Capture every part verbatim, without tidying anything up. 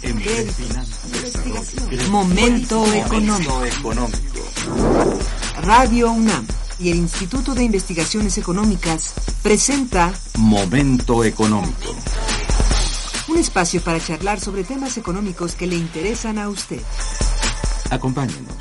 Momento económico. Radio UNAM y el Instituto de Investigaciones Económicas presenta Momento económico. Un espacio para charlar sobre temas económicos que le interesan a usted. Acompáñenos.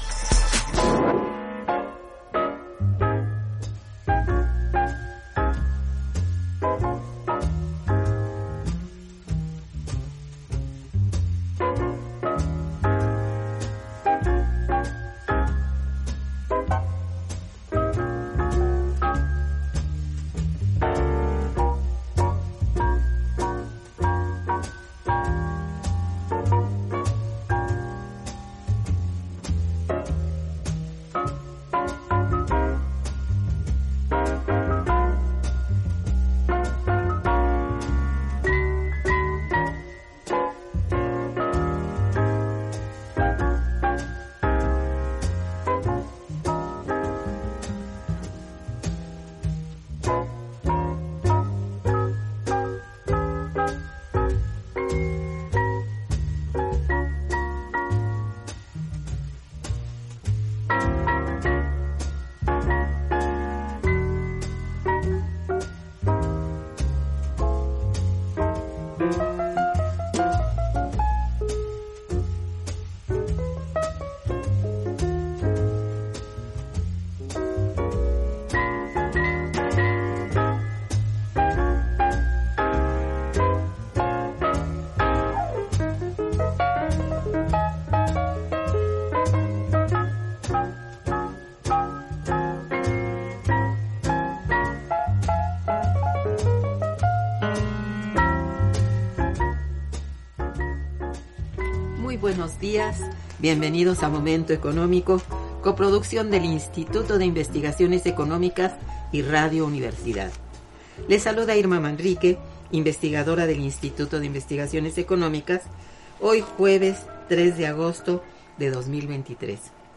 Buenos días, bienvenidos a Momento Económico, coproducción del Instituto de Investigaciones Económicas y Radio Universidad. Les saluda Irma Manrique, investigadora del Instituto de Investigaciones Económicas, hoy jueves tres de agosto de dos mil veintitrés.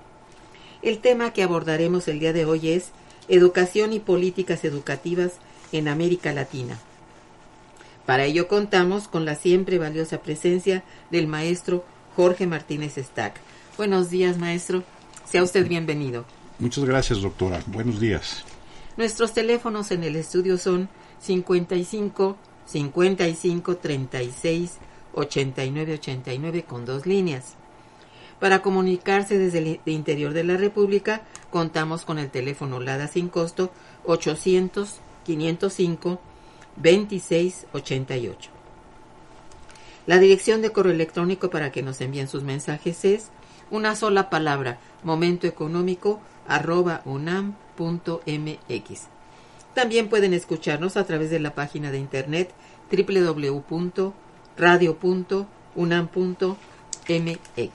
El tema que abordaremos el día de hoy es Educación y Políticas Educativas en América Latina. Para ello contamos con la siempre valiosa presencia del maestro Jorge Martínez Stack. Buenos días, maestro. Sea usted bienvenido. Muchas gracias, doctora. Buenos días. Nuestros teléfonos en el estudio son cincuenta y cinco, cincuenta y cinco, treinta y seis, ochenta y nueve, ochenta y nueve con dos líneas. Para comunicarse desde el interior de la República, contamos con el teléfono LADA sin costo ochocientos, quinientos cinco, veintiséis, ochenta y ocho. La dirección de correo electrónico para que nos envíen sus mensajes es una sola palabra, momentoeconómico arroba unam punto mx. También pueden escucharnos a través de la página de internet doble u doble u doble u punto radio punto unam punto mx.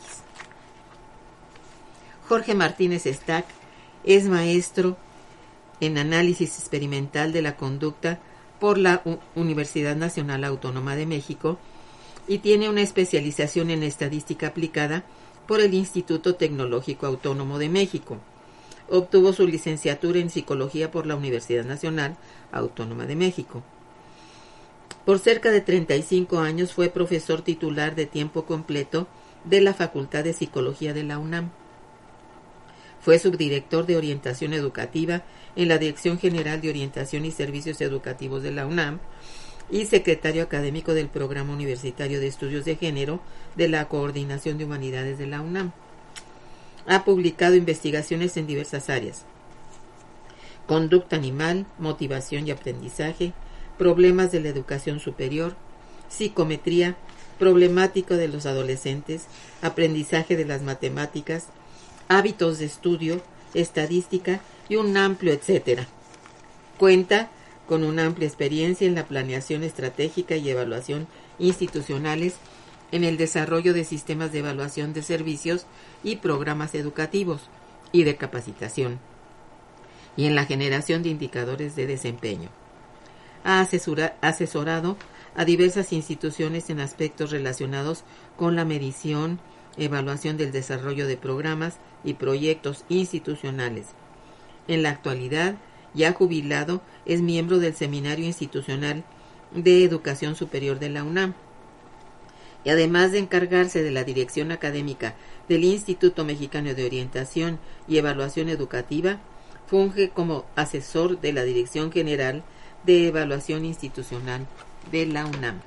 Jorge Martínez Stack es maestro en análisis experimental de la conducta por la U- Universidad Nacional Autónoma de México y tiene una especialización en estadística aplicada por el Instituto Tecnológico Autónomo de México. Obtuvo su licenciatura en psicología por la Universidad Nacional Autónoma de México. Por cerca de treinta y cinco años fue profesor titular de tiempo completo de la Facultad de Psicología de la UNAM. Fue subdirector de orientación educativa en la Dirección General de Orientación y Servicios Educativos de la UNAM y secretario académico del Programa Universitario de Estudios de Género de la Coordinación de Humanidades de la UNAM. Ha publicado investigaciones en diversas áreas: conducta animal, motivación y aprendizaje, problemas de la educación superior, psicometría, problemática de los adolescentes, aprendizaje de las matemáticas, hábitos de estudio, estadística y un amplio etcétera. Cuenta con una amplia experiencia en la planeación estratégica y evaluación institucionales, en el desarrollo de sistemas de evaluación de servicios y programas educativos y de capacitación, y en la generación de indicadores de desempeño. Ha asesora, asesorado a diversas instituciones en aspectos relacionados con la medición, evaluación del desarrollo de programas y proyectos institucionales. En la actualidad, ya jubilado, es miembro del Seminario Institucional de Educación Superior de la UNAM y además de encargarse de la dirección académica del Instituto Mexicano de Orientación y Evaluación Educativa, funge como asesor de la Dirección General de Evaluación Institucional de la UNAM.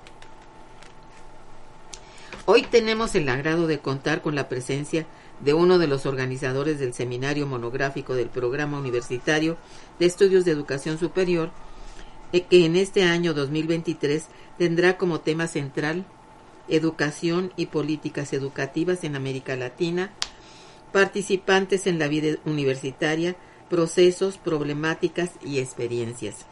Hoy tenemos el agrado de contar con la presencia de uno de los organizadores del seminario monográfico del Programa Universitario de Estudios de Educación Superior, que en este año dos mil veintitrés tendrá como tema central Educación y Políticas Educativas en América Latina, participantes en la vida universitaria, procesos, problemáticas y experiencias.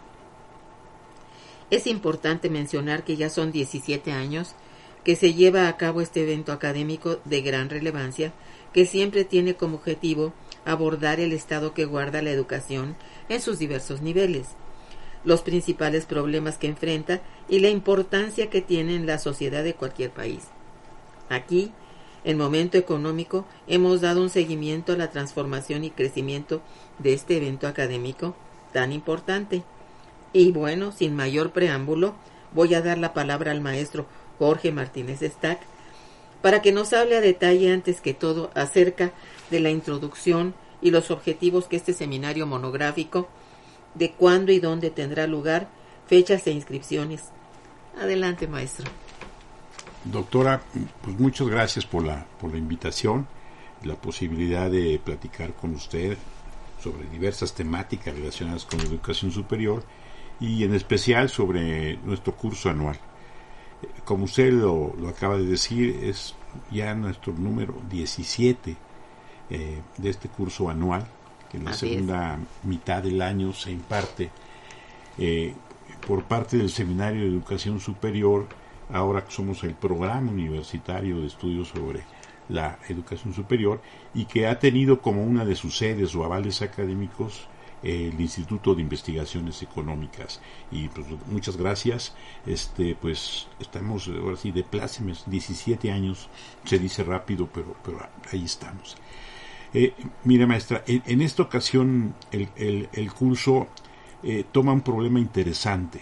Es importante mencionar que ya son diecisiete años que se lleva a cabo este evento académico de gran relevancia, que siempre tiene como objetivo abordar el estado que guarda la educación en sus diversos niveles, los principales problemas que enfrenta y la importancia que tiene en la sociedad de cualquier país. Aquí, en Momento Económico, hemos dado un seguimiento a la transformación y crecimiento de este evento académico tan importante. Y bueno, sin mayor preámbulo, voy a dar la palabra al maestro Jorge Martínez Stack para que nos hable a detalle, antes que todo, acerca de la introducción y los objetivos que este seminario monográfico, de cuándo y dónde tendrá lugar, fechas e inscripciones. Adelante, maestro. Doctora, pues muchas gracias por la, por la invitación, la posibilidad de platicar con usted sobre diversas temáticas relacionadas con la educación superior y en especial sobre nuestro curso anual. Como usted lo, lo acaba de decir, es ya nuestro número diecisiete eh, de este curso anual, que en la Así segunda es. mitad del año se imparte eh, por parte del Seminario de Educación Superior. Ahora somos el Programa Universitario de Estudios sobre la Educación Superior, y que ha tenido como una de sus sedes o avales académicos eh, el Instituto de Investigaciones Económicas. Y pues muchas gracias. Este pues estamos ahora sí de plácemes, diecisiete años, se dice rápido, pero pero ahí estamos. Eh, mire, maestra, en, en esta ocasión el, el, el curso eh, toma un problema interesante.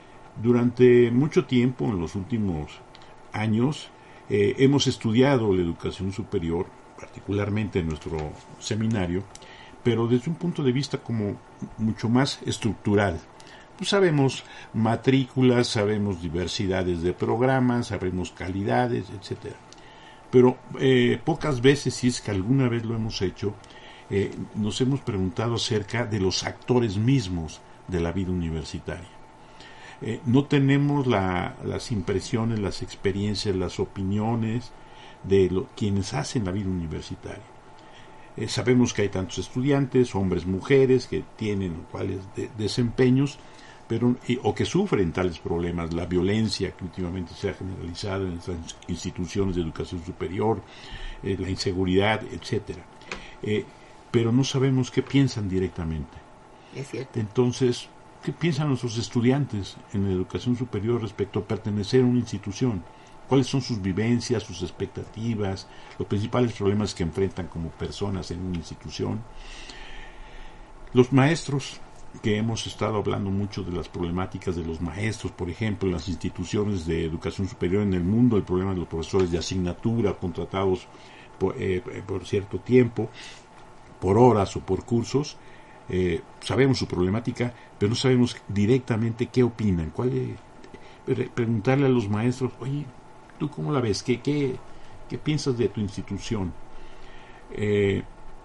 Durante mucho tiempo, en los últimos años, eh, hemos estudiado la educación superior, particularmente en nuestro seminario, pero desde un punto de vista como mucho más estructural. Pues sabemos matrículas, sabemos diversidades de programas, sabemos calidades, etcétera. Pero eh, pocas veces, si es que alguna vez lo hemos hecho, eh, nos hemos preguntado acerca de los actores mismos de la vida universitaria. Eh, no tenemos la, las impresiones, las experiencias, las opiniones de lo, quienes hacen la vida universitaria. Eh, sabemos que hay tantos estudiantes, hombres, mujeres, que tienen cuáles de, desempeños, pero y, o que sufren tales problemas, la violencia que últimamente se ha generalizado en nuestras instituciones de educación superior, eh, la inseguridad, etcétera. Eh, pero no sabemos qué piensan directamente. Es cierto. Entonces, ¿qué piensan nuestros estudiantes en la educación superior respecto a pertenecer a una institución? ¿Cuáles son sus vivencias, sus expectativas, los principales problemas que enfrentan como personas en una institución? Los maestros, que hemos estado hablando mucho de las problemáticas de los maestros, por ejemplo, en las instituciones de educación superior en el mundo, el problema de los profesores de asignatura contratados por, eh, por cierto tiempo, por horas o por cursos. Eh, sabemos su problemática, pero no sabemos directamente qué opinan. ¿Cuál es? Preguntarle a los maestros, oye, ¿tú cómo la ves? ¿Qué, qué, qué piensas de tu institución? Eh,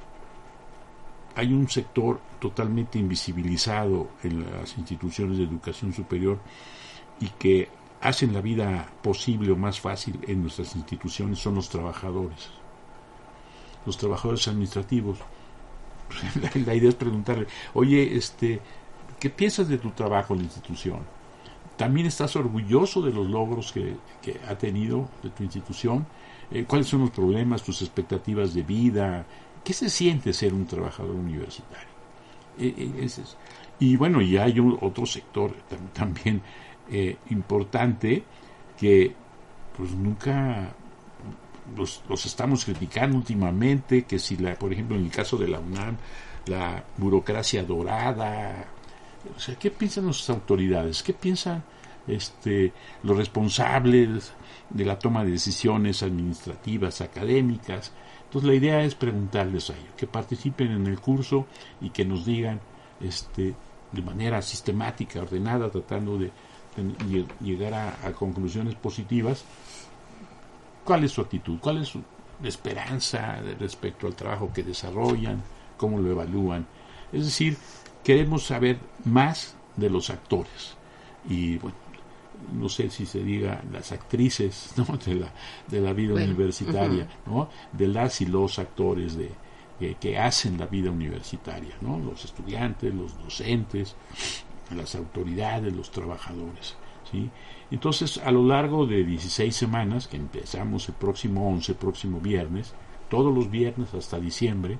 hay un sector totalmente invisibilizado en las instituciones de educación superior y que hacen la vida posible o más fácil en nuestras instituciones, son los trabajadores, los trabajadores administrativos. La, la idea es preguntarle, oye, este, ¿qué piensas de tu trabajo en la institución? ¿También estás orgulloso de los logros que, que ha tenido de tu institución? Eh, ¿Cuáles son los problemas, tus expectativas de vida? ¿Qué se siente ser un trabajador universitario? Eh, eh, ese es. Y bueno, y hay un, otro sector tam, también eh, importante que pues nunca los, los estamos criticando últimamente, que si la, por ejemplo en el caso de la UNAM, la burocracia dorada, o sea, ¿qué piensan nuestras autoridades? ¿Qué piensan este, los responsables de la toma de decisiones administrativas, académicas. Entonces la idea es preguntarles a ellos, que participen en el curso y que nos digan este, de manera sistemática, ordenada, tratando de, de llegar a, a conclusiones positivas, cuál es su actitud, cuál es su esperanza respecto al trabajo que desarrollan, cómo lo evalúan. Es decir, queremos saber más de los actores y bueno, no sé si se diga las actrices, ¿no?, de la de la vida bueno, universitaria, uh-huh. ¿no?, de las y los actores de que, que hacen la vida universitaria, ¿no?, los estudiantes, los docentes, las autoridades, los trabajadores, ¿sí? Entonces, a lo largo de dieciséis semanas, que empezamos el próximo once, próximo viernes, todos los viernes hasta diciembre,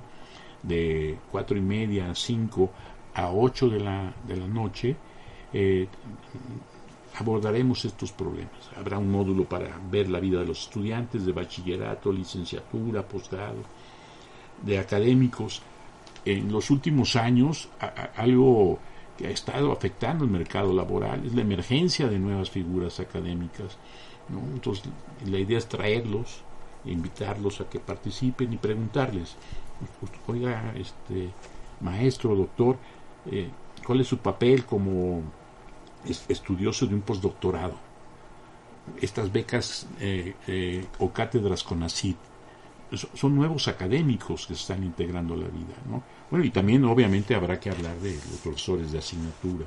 de cuatro y media a cinco a ocho de la de la noche, eh, abordaremos estos problemas. Habrá un módulo para ver la vida de los estudiantes de bachillerato, licenciatura, posgrado, de académicos. En los últimos años, a, a, algo que ha estado afectando el mercado laboral es la emergencia de nuevas figuras académicas, ¿no? Entonces, la idea es traerlos, invitarlos a que participen y preguntarles, oiga, este maestro, doctor, eh, ¿cuál es su papel como estudioso de un postdoctorado? Estas becas eh, eh, o cátedras CONACYT son nuevos académicos que se están integrando a la vida, ¿no? Bueno, y también obviamente habrá que hablar de los profesores de asignatura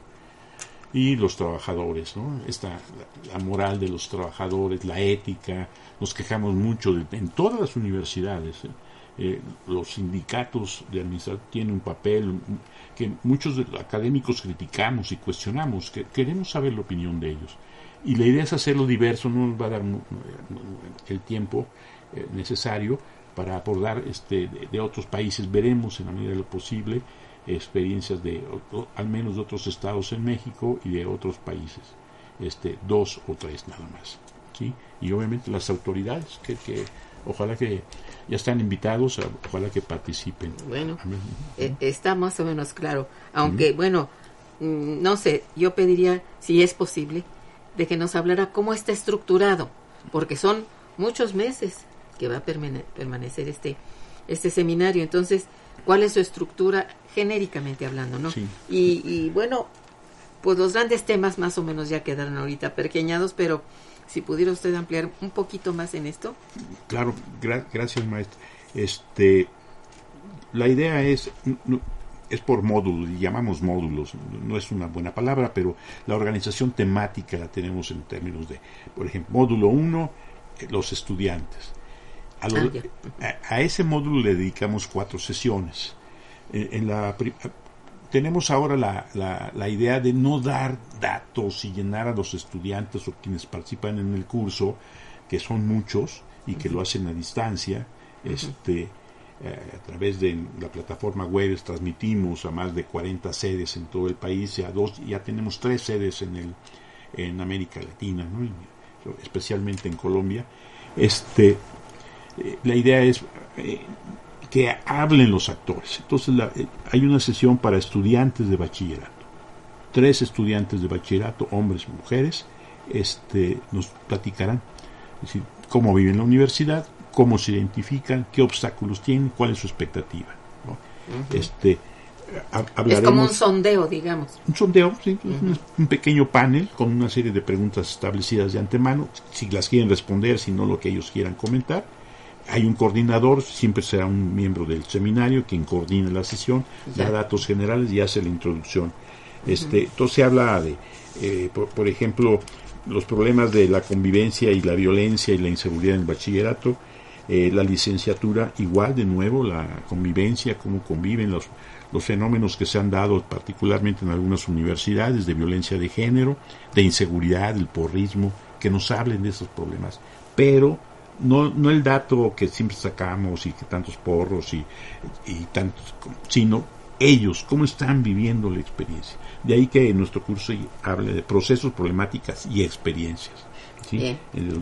y los trabajadores, ¿no? Esta, la, la moral de los trabajadores, la ética. Nos quejamos mucho de, en todas las universidades, ¿eh? Eh, los sindicatos de administración tienen un papel que muchos de los académicos criticamos y cuestionamos, que queremos saber la opinión de ellos, y la idea es hacerlo diverso. No nos va a dar el tiempo eh, necesario para abordar este de, de otros países. Veremos en la medida de lo posible experiencias de o, al menos de otros estados en México y de otros países, este dos o tres nada más, ¿sí? Y obviamente las autoridades que, que ojalá que ya están invitados, ojalá que participen. Bueno, eh, está más o menos claro, aunque, uh-huh. bueno, no sé, yo pediría, si es posible, de que nos hablara cómo está estructurado, porque son muchos meses que va a permane- permanecer este este seminario. Entonces, ¿cuál es su estructura genéricamente hablando, no? Sí. Y, y, bueno, pues los grandes temas más o menos ya quedaron ahorita pequeñados, pero si pudiera usted ampliar un poquito más en esto. Claro, gra- gracias, maestra. Este, la idea es, no, es por módulos, y llamamos módulos, no es una buena palabra, pero la organización temática la tenemos en términos de, por ejemplo, módulo uno, eh, los estudiantes. A, lo, ah, a, a ese módulo le dedicamos cuatro sesiones. En, en la tenemos ahora la, la, la idea de no dar datos y llenar a los estudiantes o quienes participan en el curso, que son muchos y que uh-huh. lo hacen a distancia. Uh-huh. Este, eh, a través de la plataforma web transmitimos a más de cuarenta sedes en todo el país, y a dos, ya tenemos tres sedes en el en América Latina, ¿no? Y, especialmente en Colombia. Este, eh, la idea es eh, que hablen los actores. Entonces la, eh, hay una sesión para estudiantes de bachillerato. Tres estudiantes de bachillerato, hombres y mujeres, este, nos platicarán, es decir, cómo viven en la universidad, cómo se identifican, qué obstáculos tienen, cuál es su expectativa, ¿no? Uh-huh. Este, hablaremos, es como un sondeo, digamos. Un sondeo, sí, uh-huh. un, un pequeño panel con una serie de preguntas establecidas de antemano, si las quieren responder, si no lo que ellos quieran comentar. Hay un coordinador, siempre será un miembro del seminario quien coordina la sesión, ya. da datos generales y hace la introducción. Este, uh-huh. Entonces se habla de, eh, por, por ejemplo, los problemas de la convivencia y la violencia y la inseguridad en el bachillerato, eh, la licenciatura igual, de nuevo, la convivencia, cómo conviven los, los fenómenos que se han dado particularmente en algunas universidades de violencia de género, de inseguridad, el porrismo, que nos hablen de esos problemas, pero no no el dato que siempre sacamos y que tantos porros y, y tantos, sino ellos, cómo están viviendo la experiencia. De ahí que en nuestro curso habla de procesos, problemáticas y experiencias, ¿sí? Bien.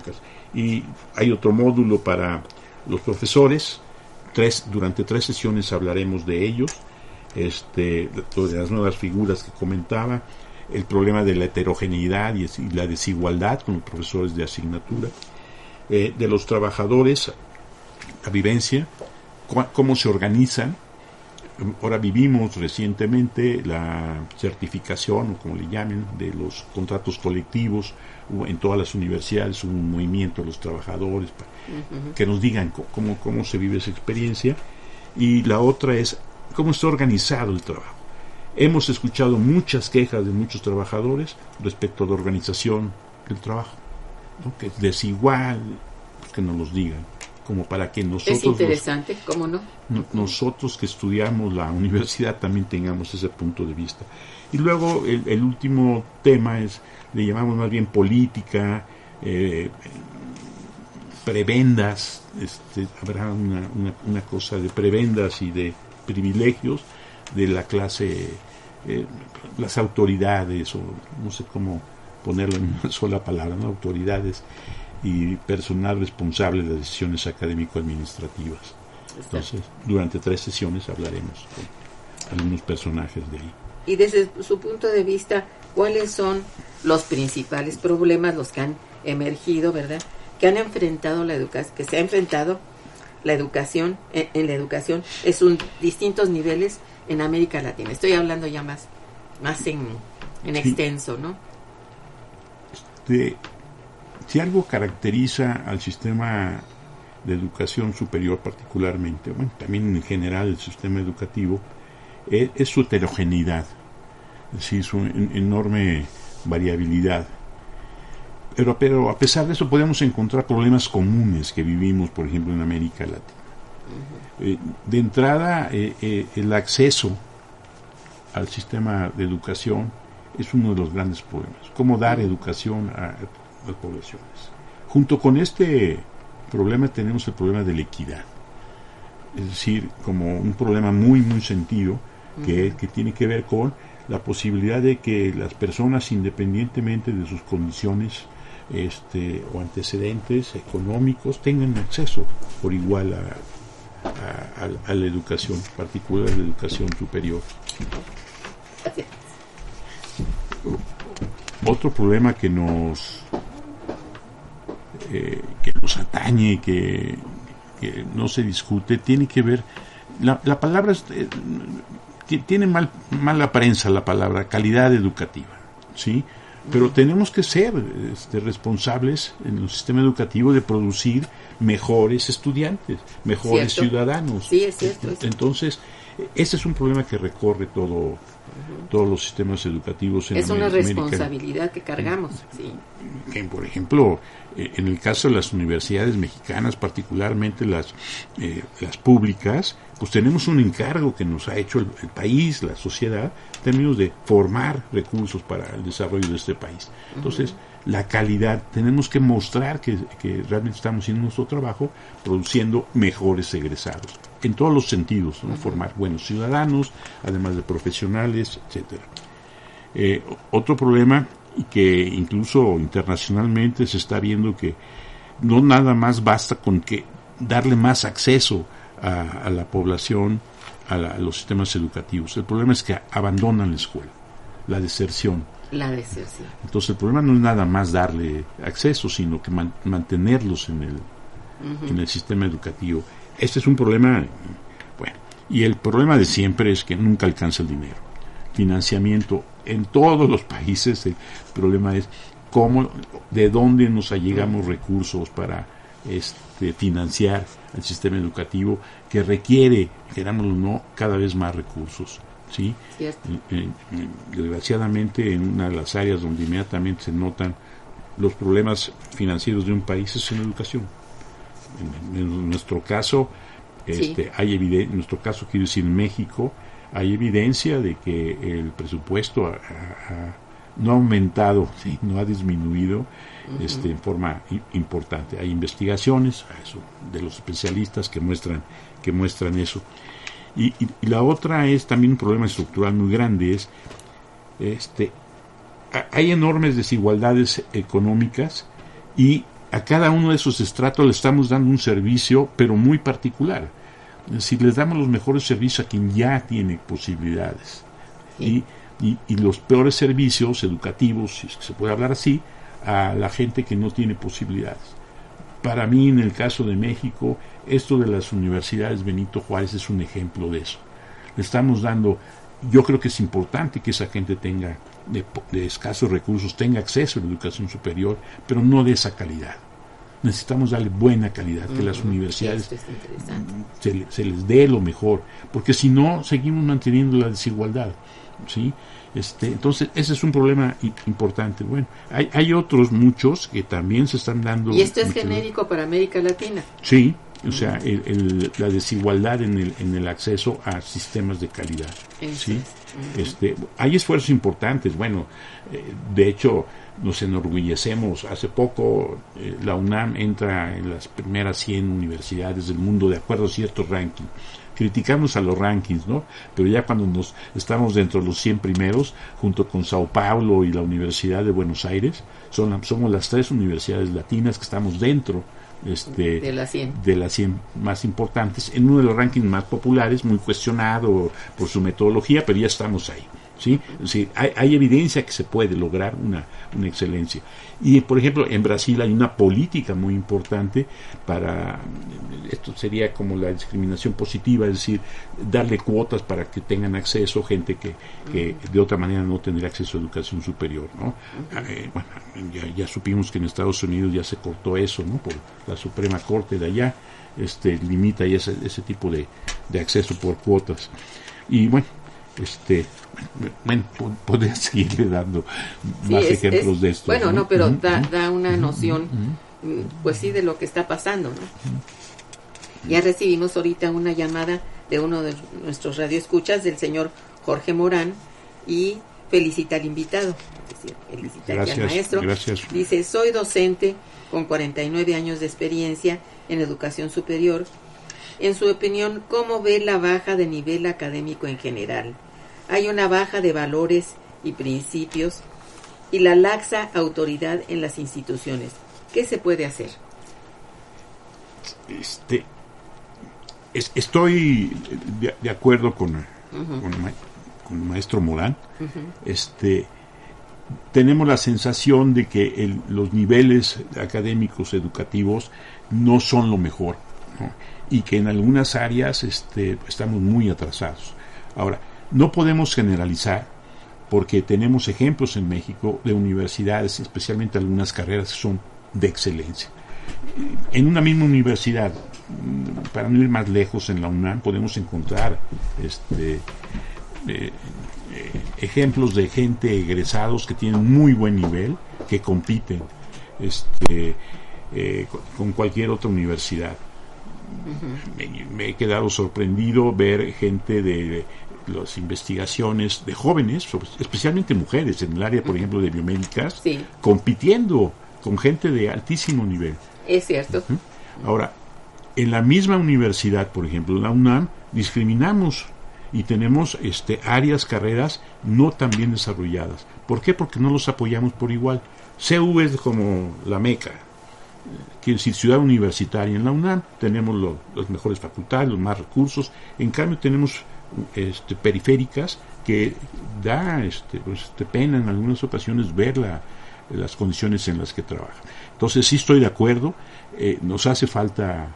Y hay otro módulo para los profesores. Tres, durante tres sesiones hablaremos de ellos, este, de las nuevas figuras que comentaba, el problema de la heterogeneidad y, y la desigualdad con los profesores de asignatura, eh, de los trabajadores, la vivencia, cu- cómo se organizan. Ahora vivimos recientemente la certificación, o como le llamen, de los contratos colectivos. En todas las universidades hubo un movimiento de los trabajadores para uh-huh. que nos digan cómo, cómo se vive esa experiencia. Y la otra es cómo está organizado el trabajo. Hemos escuchado muchas quejas de muchos trabajadores respecto a la organización del trabajo, ¿no? Que es desigual, pues que nos los digan, como para que nosotros... Es interesante, los, ¿cómo no? no? Nosotros que estudiamos la universidad también tengamos ese punto de vista. Y luego el, el último tema es, le llamamos más bien política, eh, prebendas, este, habrá una, una, una cosa de prebendas y de privilegios de la clase, eh, las autoridades, o no sé cómo ponerlo en una sola palabra, ¿no? Autoridades y personal responsable de decisiones académico-administrativas. Entonces, durante tres sesiones hablaremos con algunos personajes de ahí. Y desde su punto de vista, ¿cuáles son los principales problemas, los que han emergido, verdad? Que han enfrentado la educación, que se ha enfrentado la educación, en, en la educación, es un distintos niveles en América Latina. Estoy hablando ya más, más en, en sí. extenso, ¿no? Este, si algo caracteriza al sistema de educación superior particularmente, bueno, también en general el sistema educativo, es, es su heterogeneidad, es decir, su en, enorme variabilidad. Pero, pero a pesar de eso podemos encontrar problemas comunes que vivimos, por ejemplo, en América Latina. Uh-huh. Eh, de entrada, eh, eh, el acceso al sistema de educación es uno de los grandes problemas. Cómo dar uh-huh. educación a, a las poblaciones. Junto con este problema tenemos el problema de la equidad. Es decir, como un problema muy, muy sentido que, uh-huh. que tiene que ver con la posibilidad de que las personas, independientemente de sus condiciones este o antecedentes económicos, tengan acceso por igual a, a, a, a la educación, particular la educación superior. Otro problema que nos eh, que nos atañe, que, que no se discute, tiene que ver, la, la palabra eh, tiene mal, mala prensa la palabra calidad educativa, ¿sí? Pero tenemos que ser este, responsables en el sistema educativo de producir mejores estudiantes, mejores ¿Cierto? ciudadanos. Sí, es cierto. Entonces, ese es un problema que recorre todo, uh-huh. todos los sistemas educativos en Es América. una responsabilidad que cargamos, sí. Que, por ejemplo, eh, en el caso de las universidades mexicanas, particularmente las, eh, las públicas, pues tenemos un encargo que nos ha hecho el, el país, la sociedad, en términos de formar recursos para el desarrollo de este país. Entonces, uh-huh. la calidad, tenemos que mostrar que, que realmente estamos haciendo nuestro trabajo, produciendo mejores egresados, en todos los sentidos, ¿no? Uh-huh. Formar buenos ciudadanos, además de profesionales, etcétera. Eh, otro problema, y que incluso internacionalmente se está viendo que no nada más basta con que darle más acceso a, a la población, a, la, a los sistemas educativos. El problema es que abandonan la escuela, la deserción. La deserción. Entonces el problema no es nada más darle acceso, sino que man, mantenerlos en el, uh-huh. en el sistema educativo. Este es un problema, bueno, y el problema de siempre es que nunca alcanza el dinero. Financiamiento en todos los países, el problema es cómo, de dónde nos allegamos recursos para este, financiar el sistema educativo, que requiere, querámoslo o no, cada vez más recursos, ¿sí? Eh, eh, desgraciadamente, en una de las áreas donde inmediatamente se notan los problemas financieros de un país es en la educación. En, en nuestro caso, este, sí. hay evidencia, en nuestro caso quiero decir en México, hay evidencia de que el presupuesto ha, ha, no ha aumentado, ¿sí? no ha disminuido uh-huh. este, en forma i- importante. Hay investigaciones eso, de los especialistas que muestran que muestran eso. Y, y, y la otra es también un problema estructural muy grande, es este hay enormes desigualdades económicas y a cada uno de esos estratos le estamos dando un servicio, pero muy particular. Es decir, les damos los mejores servicios a quien ya tiene posibilidades. Sí. Y y, y los peores servicios educativos, si se puede hablar así, a la gente que no tiene posibilidades. Para mí, en el caso de México, esto de las universidades Benito Juárez es un ejemplo de eso. Le estamos dando, yo creo que es importante que esa gente tenga, de, de escasos recursos, tenga acceso a la educación superior, pero no de esa calidad. Necesitamos darle buena calidad, que uh-huh. las universidades se, se les dé lo mejor, porque si no, seguimos manteniendo la desigualdad, ¿sí? Este, entonces, ese es un problema i- importante. Bueno, hay, hay otros muchos que también se están dando. ¿Y esto es genérico para América Latina? Sí, o sea, el, el, la desigualdad en el, en el acceso a sistemas de calidad. ¿Sí? Uh-huh. Este, hay esfuerzos importantes. Bueno, eh, de hecho, nos enorgullecemos. Hace poco eh, la UNAM entra en las primeras cien universidades del mundo de acuerdo a ciertos rankings. Criticamos a los rankings, ¿no? Pero ya cuando nos estamos dentro de los cien primeros, junto con Sao Paulo y la Universidad de Buenos Aires, son, somos las tres universidades latinas que estamos dentro este, de las cien. de las cien más importantes, en uno de los rankings más populares, muy cuestionado por su metodología, pero ya estamos ahí. ¿Sí? Sí, hay, hay evidencia que se puede lograr una, una excelencia. Y, por ejemplo, en Brasil hay una política muy importante para, esto sería como la discriminación positiva, es decir, darle cuotas para que tengan acceso gente que, que de otra manera no tendría acceso a educación superior, ¿no? Uh-huh. Eh, bueno, ya, ya supimos que en Estados Unidos ya se cortó eso, ¿no? Por la Suprema Corte de allá, este, limita ya ese, ese tipo de, de acceso por cuotas. Y bueno, este bueno, podría seguirle dando sí, más es, ejemplos es, de esto. bueno, no, no pero uh-huh. da, da una uh-huh. noción uh-huh. pues sí de lo que está pasando, ¿no? Uh-huh. Ya recibimos ahorita una llamada de uno de nuestros radioescuchas, del señor Jorge Morán, y felicita al invitado, es decir, felicita gracias, al maestro. Gracias. Dice: soy docente con cuarenta y nueve años de experiencia en educación superior. En su opinión, ¿cómo ve la baja de nivel académico en general? Hay una baja de valores y principios y la laxa autoridad en las instituciones. ¿Qué se puede hacer? Este, es, estoy de, de acuerdo con, uh-huh. con, con el maestro Morán. Uh-huh. Este, tenemos la sensación de que el, los niveles académicos educativos no son lo mejor, ¿no? Y que en algunas áreas este, estamos muy atrasados. Ahora, no podemos generalizar, porque tenemos ejemplos en México de universidades, especialmente algunas carreras que son de excelencia. En una misma universidad, para no ir más lejos, en la UNAM podemos encontrar este, eh, eh, ejemplos de gente egresados que tienen muy buen nivel, que compiten este, eh, con cualquier otra universidad. Uh-huh. Me, me he quedado sorprendido ver gente de, de las investigaciones de jóvenes, especialmente mujeres en el área, por ejemplo, de biomédicas, sí. compitiendo con gente de altísimo nivel. Es cierto. Uh-huh. Ahora, en la misma universidad, por ejemplo, la UNAM, discriminamos y tenemos este, áreas, carreras no tan bien desarrolladas. ¿Por qué? Porque no los apoyamos por igual. C U es como la meca, quiere decir ciudad universitaria. En la UNAM tenemos lo, las mejores facultades, los más recursos. En cambio tenemos este, periféricas que da este, pues, este, pena en algunas ocasiones ver la, las condiciones en las que trabajan. Entonces sí estoy de acuerdo, eh, nos hace falta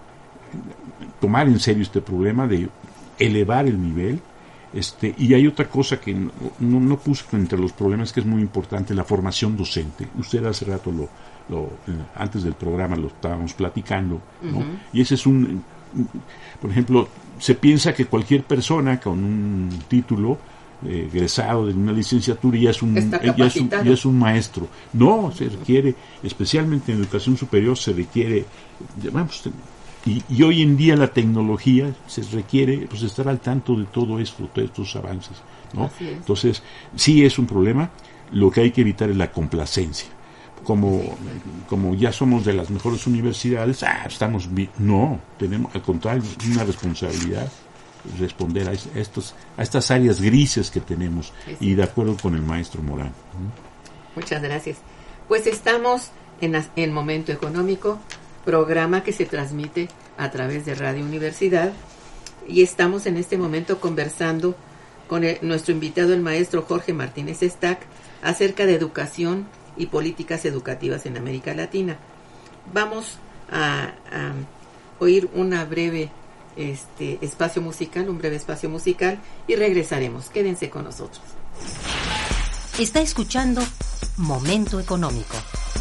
tomar en serio este problema de elevar el nivel. Este, y hay otra cosa que no, no, no puse entre los problemas, que es muy importante: la formación docente. Usted hace rato lo, lo antes del programa lo estábamos platicando, ¿no? Uh-huh. Y ese es un, por ejemplo, se piensa que cualquier persona con un título eh, egresado de una licenciatura ya es un ya es un, ya es un maestro. No, se requiere, especialmente en educación superior, se requiere, vamos, Y, y hoy en día la tecnología se requiere pues estar al tanto de todo esto, todos estos avances, ¿no? Entonces, sí es un problema. Lo que hay que evitar es la complacencia. Como, como ya somos de las mejores universidades, ah, estamos bien. No, tenemos al contrario una responsabilidad, responder a estos, a estas áreas grises que tenemos, y de acuerdo con el maestro Morán. Muchas gracias. Pues estamos en el Momento Económico, programa que se transmite a través de Radio Universidad, y estamos en este momento conversando con el, nuestro invitado, el maestro Jorge Martínez Stack, acerca de educación y políticas educativas en América Latina. Vamos a, a oír una breve este, espacio musical, un breve espacio musical, y regresaremos. Quédense con nosotros. Está escuchando Momento Económico.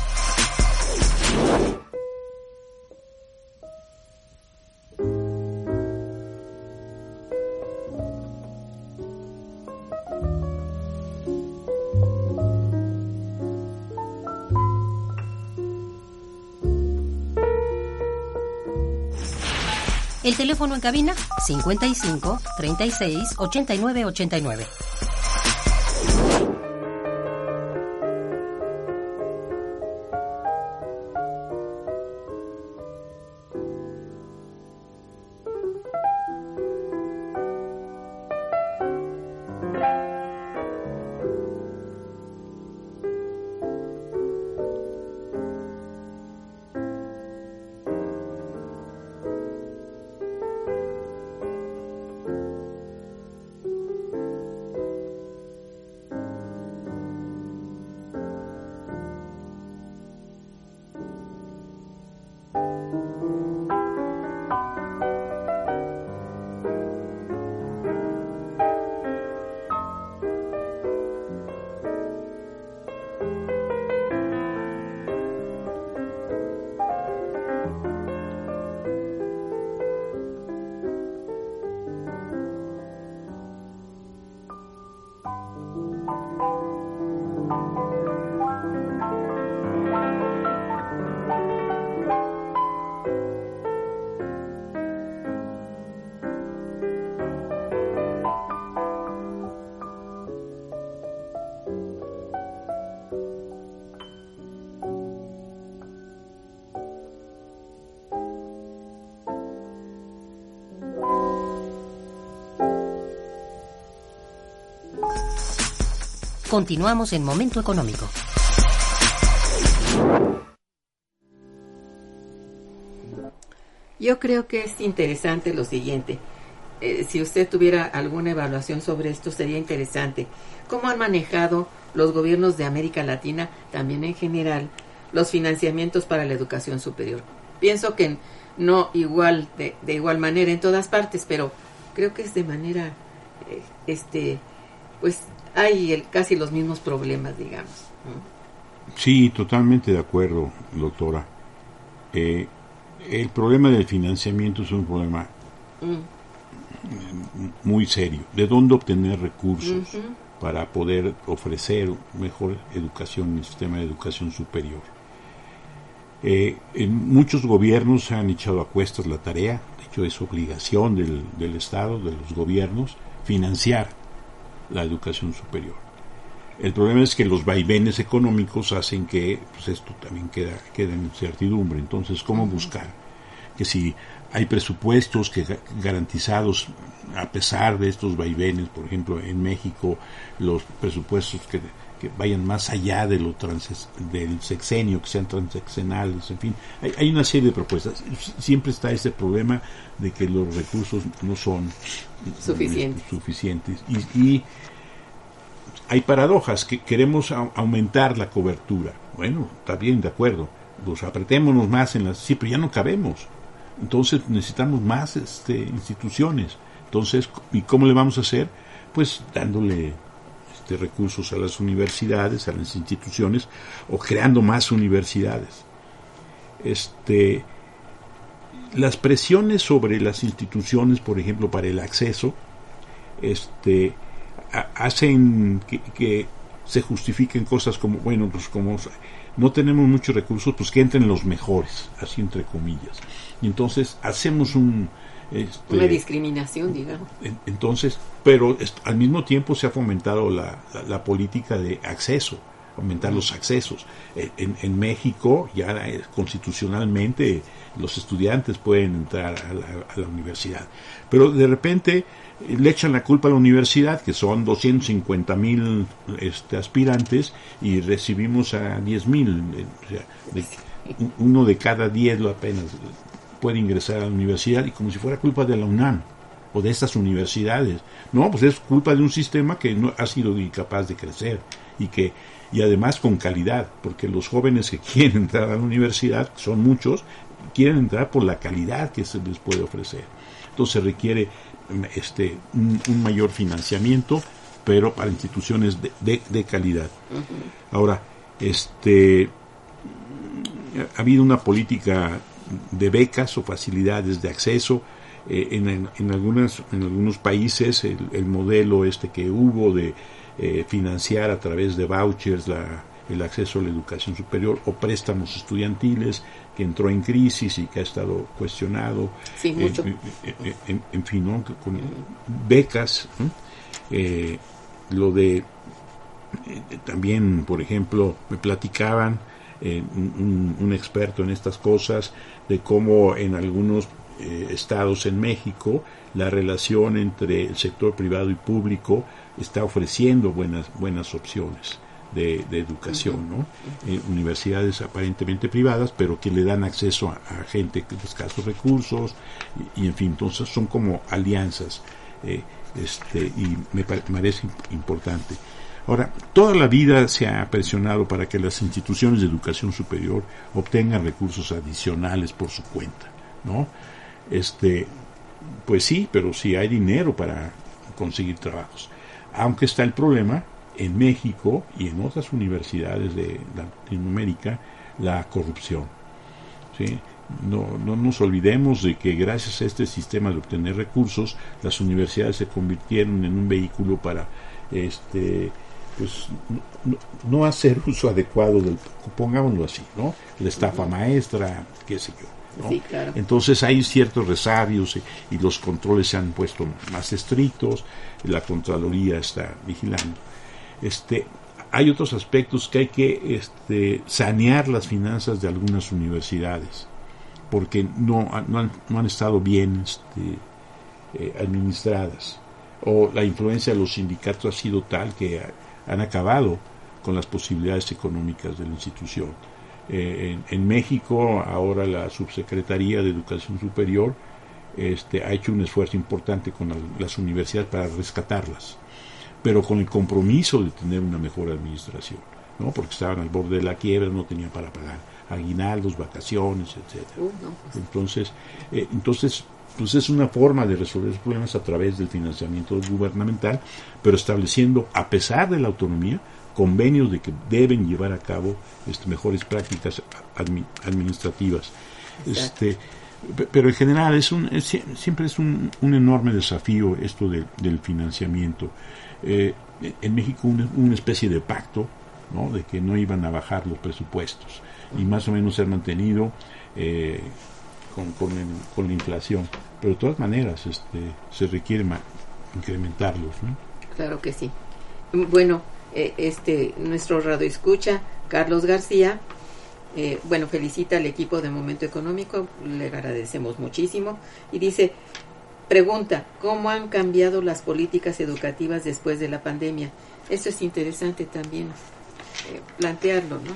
El teléfono en cabina cincuenta y cinco, treinta y seis, ochenta y nueve, ochenta y nueve. Continuamos en Momento Económico. Yo creo que es interesante lo siguiente. Eh, si usted tuviera alguna evaluación sobre esto, sería interesante. ¿Cómo han manejado los gobiernos de América Latina, también en general, los financiamientos para la educación superior? Pienso que no igual de, de igual manera en todas partes, pero creo que es de manera, eh, este, pues hay el, casi los mismos problemas, digamos. ¿no? Sí, totalmente de acuerdo, doctora. Eh, el problema del financiamiento es un problema mm. muy serio. ¿De dónde obtener recursos uh-huh. para poder ofrecer mejor educación en el sistema de educación superior? Eh, en muchos gobiernos han echado a cuestas la tarea. De hecho, es obligación del, del Estado, de los gobiernos, financiar la educación superior. El problema es que los vaivenes económicos hacen que pues, esto también queda, queda en incertidumbre. Entonces, ¿cómo uh-huh. buscar? Que si hay presupuestos que garantizados, a pesar de estos vaivenes, por ejemplo, en México, los presupuestos que, que vayan más allá de lo trans, del sexenio, que sean transeccionales, en fin, hay, hay una serie de propuestas. Siempre está ese problema de que los recursos no son suficientes. suficientes. Y, y hay paradojas, que queremos a, aumentar la cobertura. Bueno, está bien, de acuerdo. Pues apretémonos más en las... Sí, pero ya no cabemos. Entonces necesitamos más este, instituciones. Entonces, ¿y cómo le vamos a hacer? Pues dándole este, recursos a las universidades, a las instituciones, o creando más universidades. Este, las presiones sobre las instituciones, por ejemplo, para el acceso, este, a, hacen que, que se justifiquen cosas como, bueno, pues como no tenemos muchos recursos, pues que entren los mejores, así entre comillas. Y entonces hacemos un... Este, una discriminación, digamos. Entonces, pero est- al mismo tiempo se ha fomentado la, la, la política de acceso, aumentar los accesos. En, en México, ya eh, constitucionalmente, los estudiantes pueden entrar a la, a la universidad. Pero de repente eh, le echan la culpa a la universidad, que son doscientos cincuenta mil este, aspirantes, y recibimos a diez mil. Eh, o sea, de, uno de cada diez lo apenas puede ingresar a la universidad, y como si fuera culpa de la UNAM. o de estas universidades. No, pues es culpa de un sistema que no ha sido incapaz de crecer y que y además con calidad, porque los jóvenes que quieren entrar a la universidad, que son muchos, quieren entrar por la calidad que se les puede ofrecer. Entonces requiere este un, un mayor financiamiento, pero para instituciones de, de, de calidad. Uh-huh. Ahora, este ha habido una política de becas o facilidades de acceso eh, en, en, en algunas en algunos países. El, el modelo este que hubo de eh, financiar a través de vouchers la, el acceso a la educación superior o préstamos estudiantiles, que entró en crisis y que ha estado cuestionado. Sí, mucho. Eh, eh, en, en fin, ¿no? Con becas, ¿no? eh, lo de eh, también, por ejemplo, me platicaban eh, un, un experto en estas cosas de cómo en algunos eh, estados en México la relación entre el sector privado y público está ofreciendo buenas buenas opciones de, de educación, ¿no? Eh, universidades aparentemente privadas, pero que le dan acceso a, a gente de escasos recursos y, y en fin, entonces son como alianzas eh, este y me parece importante. Ahora, toda la vida se ha presionado para que las instituciones de educación superior obtengan recursos adicionales por su cuenta, ¿no? Este, pues sí, pero sí hay dinero para conseguir trabajos. Aunque está el problema en México y en otras universidades de Latinoamérica, la corrupción, ¿sí? No, no nos olvidemos de que gracias a este sistema de obtener recursos, las universidades se convirtieron en un vehículo para este pues no, no hacer uso adecuado del, pongámoslo así, ¿no? La estafa maestra, qué sé yo, ¿no? Sí, claro. Entonces hay ciertos resabios y, y los controles se han puesto más estrictos, la Contraloría está vigilando. Este, hay otros aspectos que hay que este, sanear las finanzas de algunas universidades, porque no, no, han, no han estado bien este, eh, administradas, o la influencia de los sindicatos ha sido tal que han acabado con las posibilidades económicas de la institución. Eh, en, en México, ahora la Subsecretaría de Educación Superior este, ha hecho un esfuerzo importante con la, las universidades para rescatarlas, pero con el compromiso de tener una mejor administración, ¿no? Porque estaban al borde de la quiebra, no tenían para pagar aguinaldos, vacaciones, etcétera. Uh, no, pues. Entonces, eh, entonces pues es una forma de resolver los problemas a través del financiamiento gubernamental, pero estableciendo, a pesar de la autonomía, convenios de que deben llevar a cabo este, mejores prácticas admi- administrativas. Este, pero en general es un, es, siempre es un, un enorme desafío esto de, del financiamiento. Eh, en México una, una especie de pacto, ¿no? De que no iban a bajar los presupuestos y más o menos se han mantenido eh, con, con, el, con la inflación, pero de todas maneras este, se requiere ma- incrementarlos, ¿no? Claro que sí. Bueno, eh, este nuestro radioescucha Carlos García eh, bueno, felicita al equipo de Momento Económico, le agradecemos muchísimo y dice, pregunta, ¿cómo han cambiado las políticas educativas después de la pandemia? Eso es interesante también eh, plantearlo, ¿no?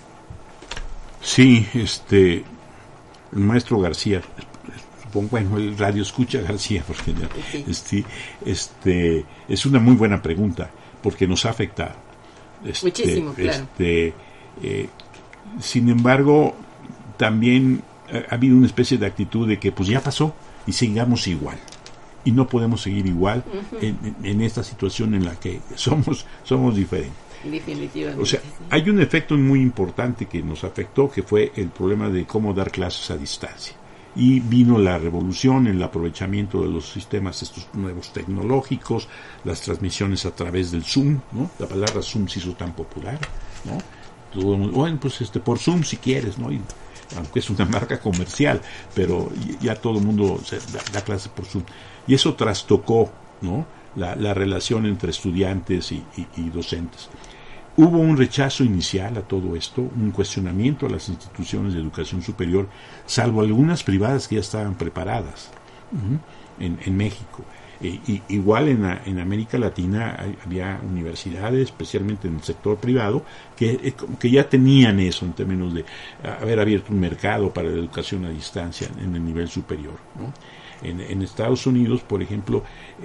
Sí, este, el maestro García, supongo, bueno, el radio escucha García, porque ya, sí. este, este, es una muy buena pregunta, porque nos ha afectado. Este, Muchísimo, claro. Este, eh, sin embargo, también ha, ha habido una especie de actitud de que pues ya pasó y sigamos igual. Y no podemos seguir igual uh-huh. en, en esta situación en la que somos, somos diferentes. Definitivamente. O sea, hay un efecto muy importante que nos afectó, que fue el problema de cómo dar clases a distancia. Y vino la revolución en el aprovechamiento de los sistemas estos nuevos tecnológicos, las transmisiones a través del Zoom, ¿no? La palabra Zoom se hizo tan popular, ¿no? Todo, bueno, pues este por Zoom si quieres, ¿no? Y, aunque es una marca comercial, pero ya todo el mundo se da, da clases por Zoom. Y eso trastocó, ¿no? La, la relación entre estudiantes y, y, y docentes. Hubo un rechazo inicial a todo esto, un cuestionamiento a las instituciones de educación superior, salvo algunas privadas que ya estaban preparadas uh-huh, en, en México. Eh, y, igual en, la, en América Latina hay, había universidades, especialmente en el sector privado, que, que ya tenían eso en términos de haber abierto un mercado para la educación a distancia en el nivel superior, ¿no? En, en Estados Unidos, por ejemplo,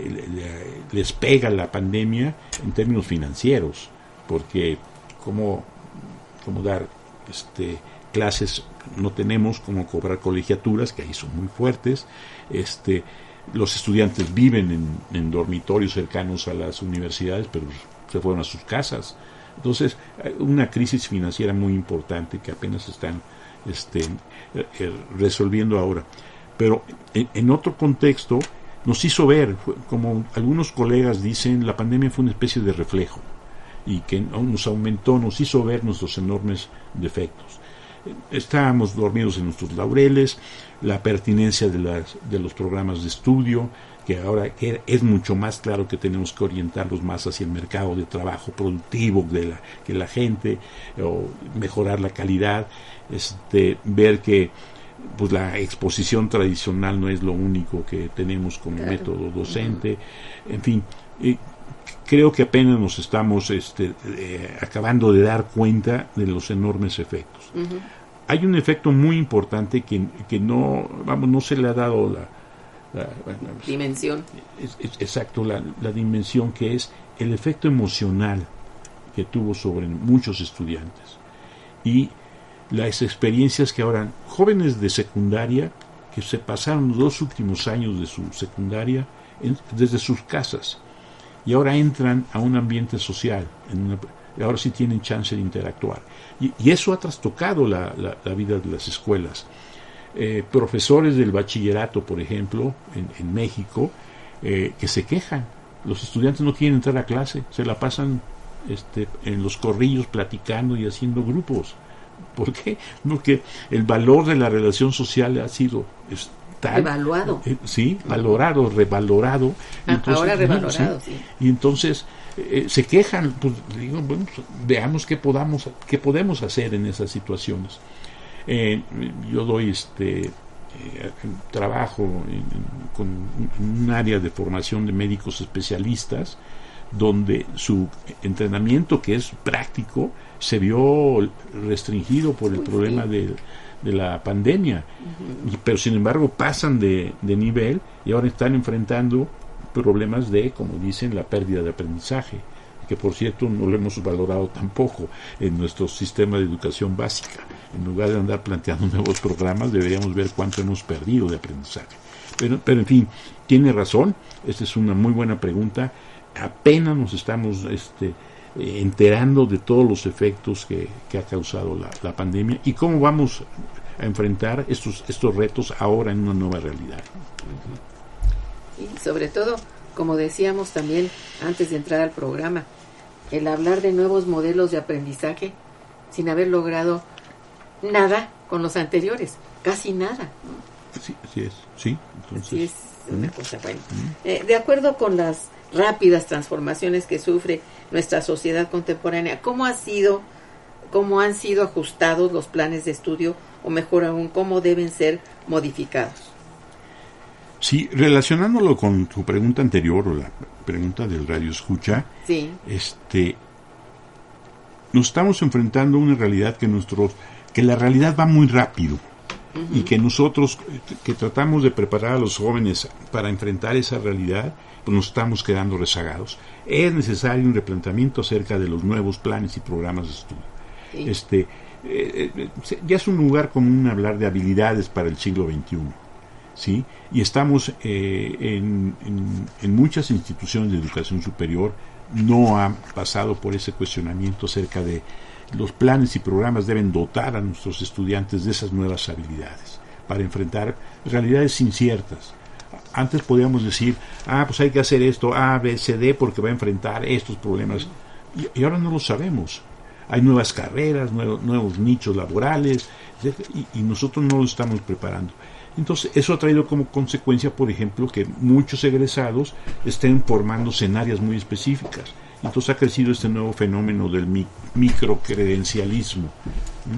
eh, les pega la pandemia en términos financieros, porque cómo, cómo dar este, clases no tenemos, cómo cobrar colegiaturas, que ahí son muy fuertes, este, los estudiantes viven en, en dormitorios cercanos a las universidades, pero se fueron a sus casas. Entonces, una crisis financiera muy importante que apenas están este, eh, resolviendo ahora. Pero en, en otro contexto nos hizo ver, como algunos colegas dicen, la pandemia fue una especie de reflejo y que nos aumentó, nos hizo ver nuestros enormes defectos. Estábamos dormidos en nuestros laureles, la pertinencia de, las, de los programas de estudio, que ahora es mucho más claro que tenemos que orientarlos más hacia el mercado de trabajo productivo de la, que la gente, o mejorar la calidad, este, ver que pues la exposición tradicional no es lo único que tenemos como claro. método docente, uh-huh. en fin, eh, creo que apenas nos estamos este, eh, acabando de dar cuenta de los enormes efectos. Uh-huh. Hay un efecto muy importante que, que no, vamos, no se le ha dado la, la, la dimensión. Es, es, exacto, la, la dimensión que es el efecto emocional que tuvo sobre muchos estudiantes. Y las experiencias que ahora, jóvenes de secundaria, que se pasaron los dos últimos años de su secundaria en, desde sus casas, y ahora entran a un ambiente social, en una, ahora sí tienen chance de interactuar. Y, y eso ha trastocado la, la, la vida de las escuelas. Eh, profesores del bachillerato, por ejemplo, en, en México, eh, que se quejan. Los estudiantes no quieren entrar a clase, se la pasan este, en los corrillos platicando y haciendo grupos. ¿Por qué? Porque el valor de la relación social ha sido es, tal, evaluado. Eh, sí, valorado, revalorado. Ah, entonces, ahora revalorado, sí. sí. Y entonces eh, se quejan, pues digo, bueno, pues, veamos qué podamos, qué podemos hacer en esas situaciones. Eh, yo doy este eh, trabajo en, con un área de formación de médicos especialistas, donde su entrenamiento, que es práctico, se vio restringido por el Uy, problema sí. de, de la pandemia. Uh-huh. Y, pero sin embargo pasan de, de nivel y ahora están enfrentando problemas de, como dicen, la pérdida de aprendizaje, que por cierto no lo hemos valorado tampoco en nuestro sistema de educación básica. En lugar de andar planteando nuevos programas, deberíamos ver cuánto hemos perdido de aprendizaje. Pero, pero en fin, tiene razón, esta es una muy buena pregunta. Apenas nos estamos este, enterando de todos los efectos que, que ha causado la, la pandemia y cómo vamos a enfrentar estos, estos retos ahora en una nueva realidad. Y sobre todo, como decíamos también antes de entrar al programa, el hablar de nuevos modelos de aprendizaje sin haber logrado nada con los anteriores, casi nada. Sí, así es, sí. Entonces, así es una cosa buena. Eh, de acuerdo con las rápidas transformaciones que sufre nuestra sociedad contemporánea, ¿cómo ha sido, cómo han sido ajustados los planes de estudio, o mejor aún, cómo deben ser modificados? Sí, relacionándolo con tu pregunta anterior, o la pregunta del radio escucha, sí. este, nos estamos enfrentando a una realidad que nuestros, que la realidad va muy rápido. Uh-huh. Y que nosotros que tratamos de preparar a los jóvenes para enfrentar esa realidad, pues nos estamos quedando rezagados. Es necesario un replanteamiento acerca de los nuevos planes y programas de estudio. Sí. Este, eh, eh, ya es un lugar común hablar de habilidades para el siglo veintiuno, ¿sí? Y estamos eh, en, en, en muchas instituciones de educación superior no han pasado por ese cuestionamiento acerca de los planes y programas deben dotar a nuestros estudiantes de esas nuevas habilidades para enfrentar realidades inciertas. Antes podíamos decir, ah, pues hay que hacer esto, A, B, C, D, porque va a enfrentar estos problemas. Y, y ahora no lo sabemos. Hay nuevas carreras, nuevos, nuevos nichos laborales, y, y nosotros no los estamos preparando. Entonces, eso ha traído como consecuencia, por ejemplo, que muchos egresados estén formándose en áreas muy específicas. Entonces ha crecido este nuevo fenómeno del mi, microcredencialismo, ¿sí?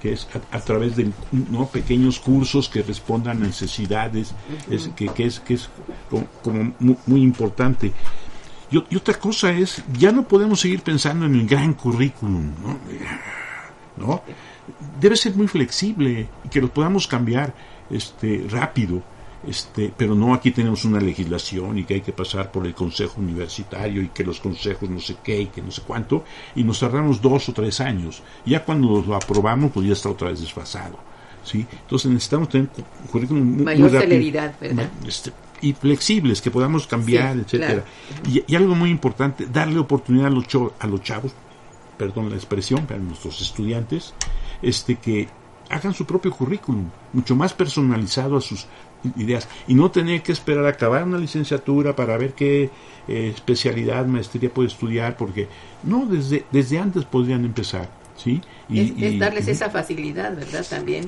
que es a, a través de, ¿no?, pequeños cursos que respondan a necesidades, uh-huh. es, que, que es, que es como, como muy, muy importante. Y, y otra cosa es, ya no podemos seguir pensando en el gran currículum, ¿no? ¿no? Debe ser muy flexible y que lo podamos cambiar este rápido, este pero no aquí tenemos una legislación y que hay que pasar por el consejo universitario y que los consejos no sé qué y que no sé cuánto, y nos tardamos dos o tres años. Ya cuando lo aprobamos, pues ya está otra vez desfasado, ¿sí? Entonces necesitamos tener un currículum muy, mayor muy celeridad, ¿verdad? Este, y flexibles, que podamos cambiar, sí, etcétera. Claro. Y, y algo muy importante, darle oportunidad a los, cho- a los chavos, perdón la expresión, para nuestros estudiantes, este que hagan su propio currículum, mucho más personalizado a sus ideas, y no tener que esperar a acabar una licenciatura para ver qué eh, especialidad, maestría puede estudiar, porque no, desde desde antes podrían empezar, ¿sí? Y, es, es y, darles y, esa facilidad, ¿verdad? También.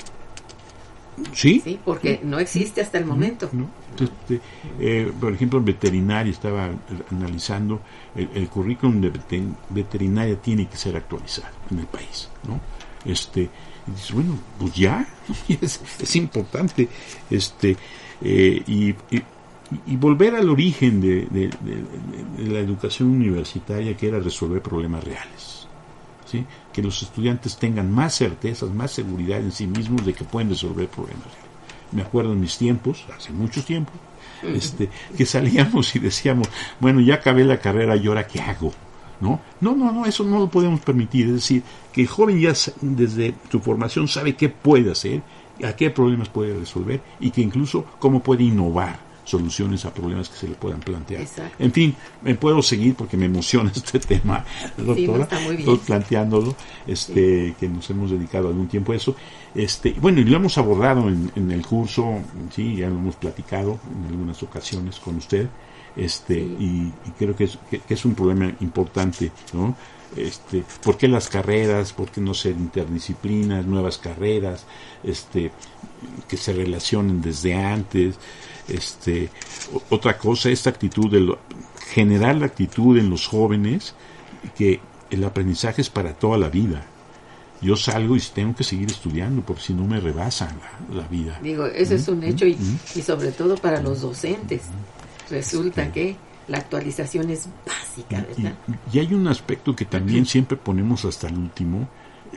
Sí, sí, porque no existe hasta el momento. ¿no? Este, eh, por ejemplo, en veterinaria estaba analizando el, el currículum de veterinaria tiene que ser actualizado en el país, ¿no? Este, y dices, bueno, pues ya, es, es importante, este, eh, y, y, y volver al origen de, de, de, de la educación universitaria, que era resolver problemas reales, ¿sí? Que los estudiantes tengan más certezas, más seguridad en sí mismos de que pueden resolver problemas reales. Me acuerdo en mis tiempos, hace muchos tiempos, este, que salíamos y decíamos, bueno, ya acabé la carrera, ¿y ahora qué hago? ¿No? No, no, no, eso no lo podemos permitir. Es decir, que el joven ya desde su formación sabe qué puede hacer, a qué problemas puede resolver y que incluso cómo puede innovar soluciones a problemas que se le puedan plantear. Exacto. En fin, me puedo seguir porque me emociona este tema, doctora, sí, no, está muy bien. Estoy planteándolo, este, sí. que nos hemos dedicado algún tiempo a eso. Este, bueno, y lo hemos abordado en, en el curso, sí, ya lo hemos platicado en algunas ocasiones con usted, este, sí. y, y creo que es, que, que es un problema importante, ¿no? Este, ¿por qué las carreras? ¿Por qué no ser interdisciplinas, nuevas carreras, este, que se relacionen desde antes? Este, otra cosa, esta actitud de lo, generar la actitud en los jóvenes que el aprendizaje es para toda la vida. Yo salgo y tengo que seguir estudiando porque si no me rebasa la, la vida. Digo, ese ¿Mm? es un hecho y, ¿Mm? y sobre todo para los docentes. Resulta sí. que la actualización es básica, ¿verdad? Y, y hay un aspecto que también siempre ponemos hasta el último.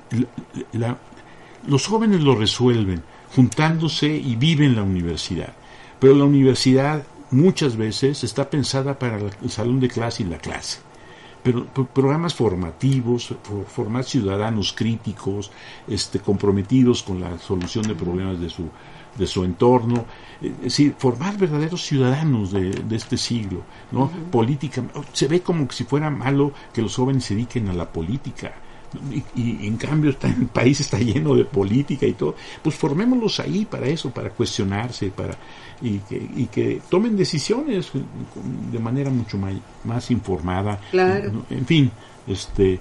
La, la, los jóvenes lo resuelven juntándose y viven la universidad. Pero la universidad muchas veces está pensada para el salón de clase y la clase. Pero programas formativos, formar ciudadanos críticos, este, comprometidos con la solución de problemas de su de su entorno, es decir, formar verdaderos ciudadanos de, de este siglo, ¿no? Uh-huh. Política, se ve como que si fuera malo que los jóvenes se dediquen a la política. Y, y en cambio está, el país está lleno de política y todo, pues formémoslos ahí para eso, para cuestionarse, para y que, y que tomen decisiones de manera mucho más, más informada. Claro. En fin, este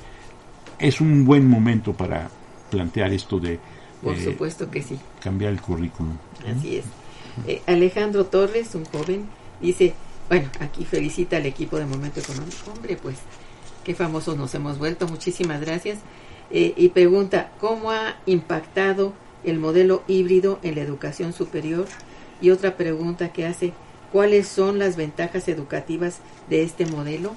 es un buen momento para plantear esto de por eh, supuesto que sí, cambiar el currículum. Así es. eh, Alejandro Torres, un joven, dice, bueno, aquí felicita al equipo de Momento Económico. Hombre, pues qué famosos nos hemos vuelto, muchísimas gracias. Eh, y pregunta, ¿cómo ha impactado el modelo híbrido en la educación superior? Y otra pregunta que hace, ¿cuáles son las ventajas educativas de este modelo?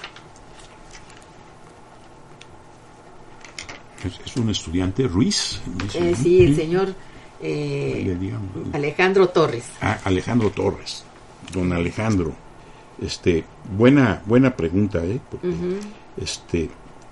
Es, es un estudiante, Ruiz. Eh, sí, el señor eh, Alejandro Torres. Ah, Alejandro Torres, don Alejandro. Este, buena, buena pregunta, ¿eh? Porque, uh-huh. este,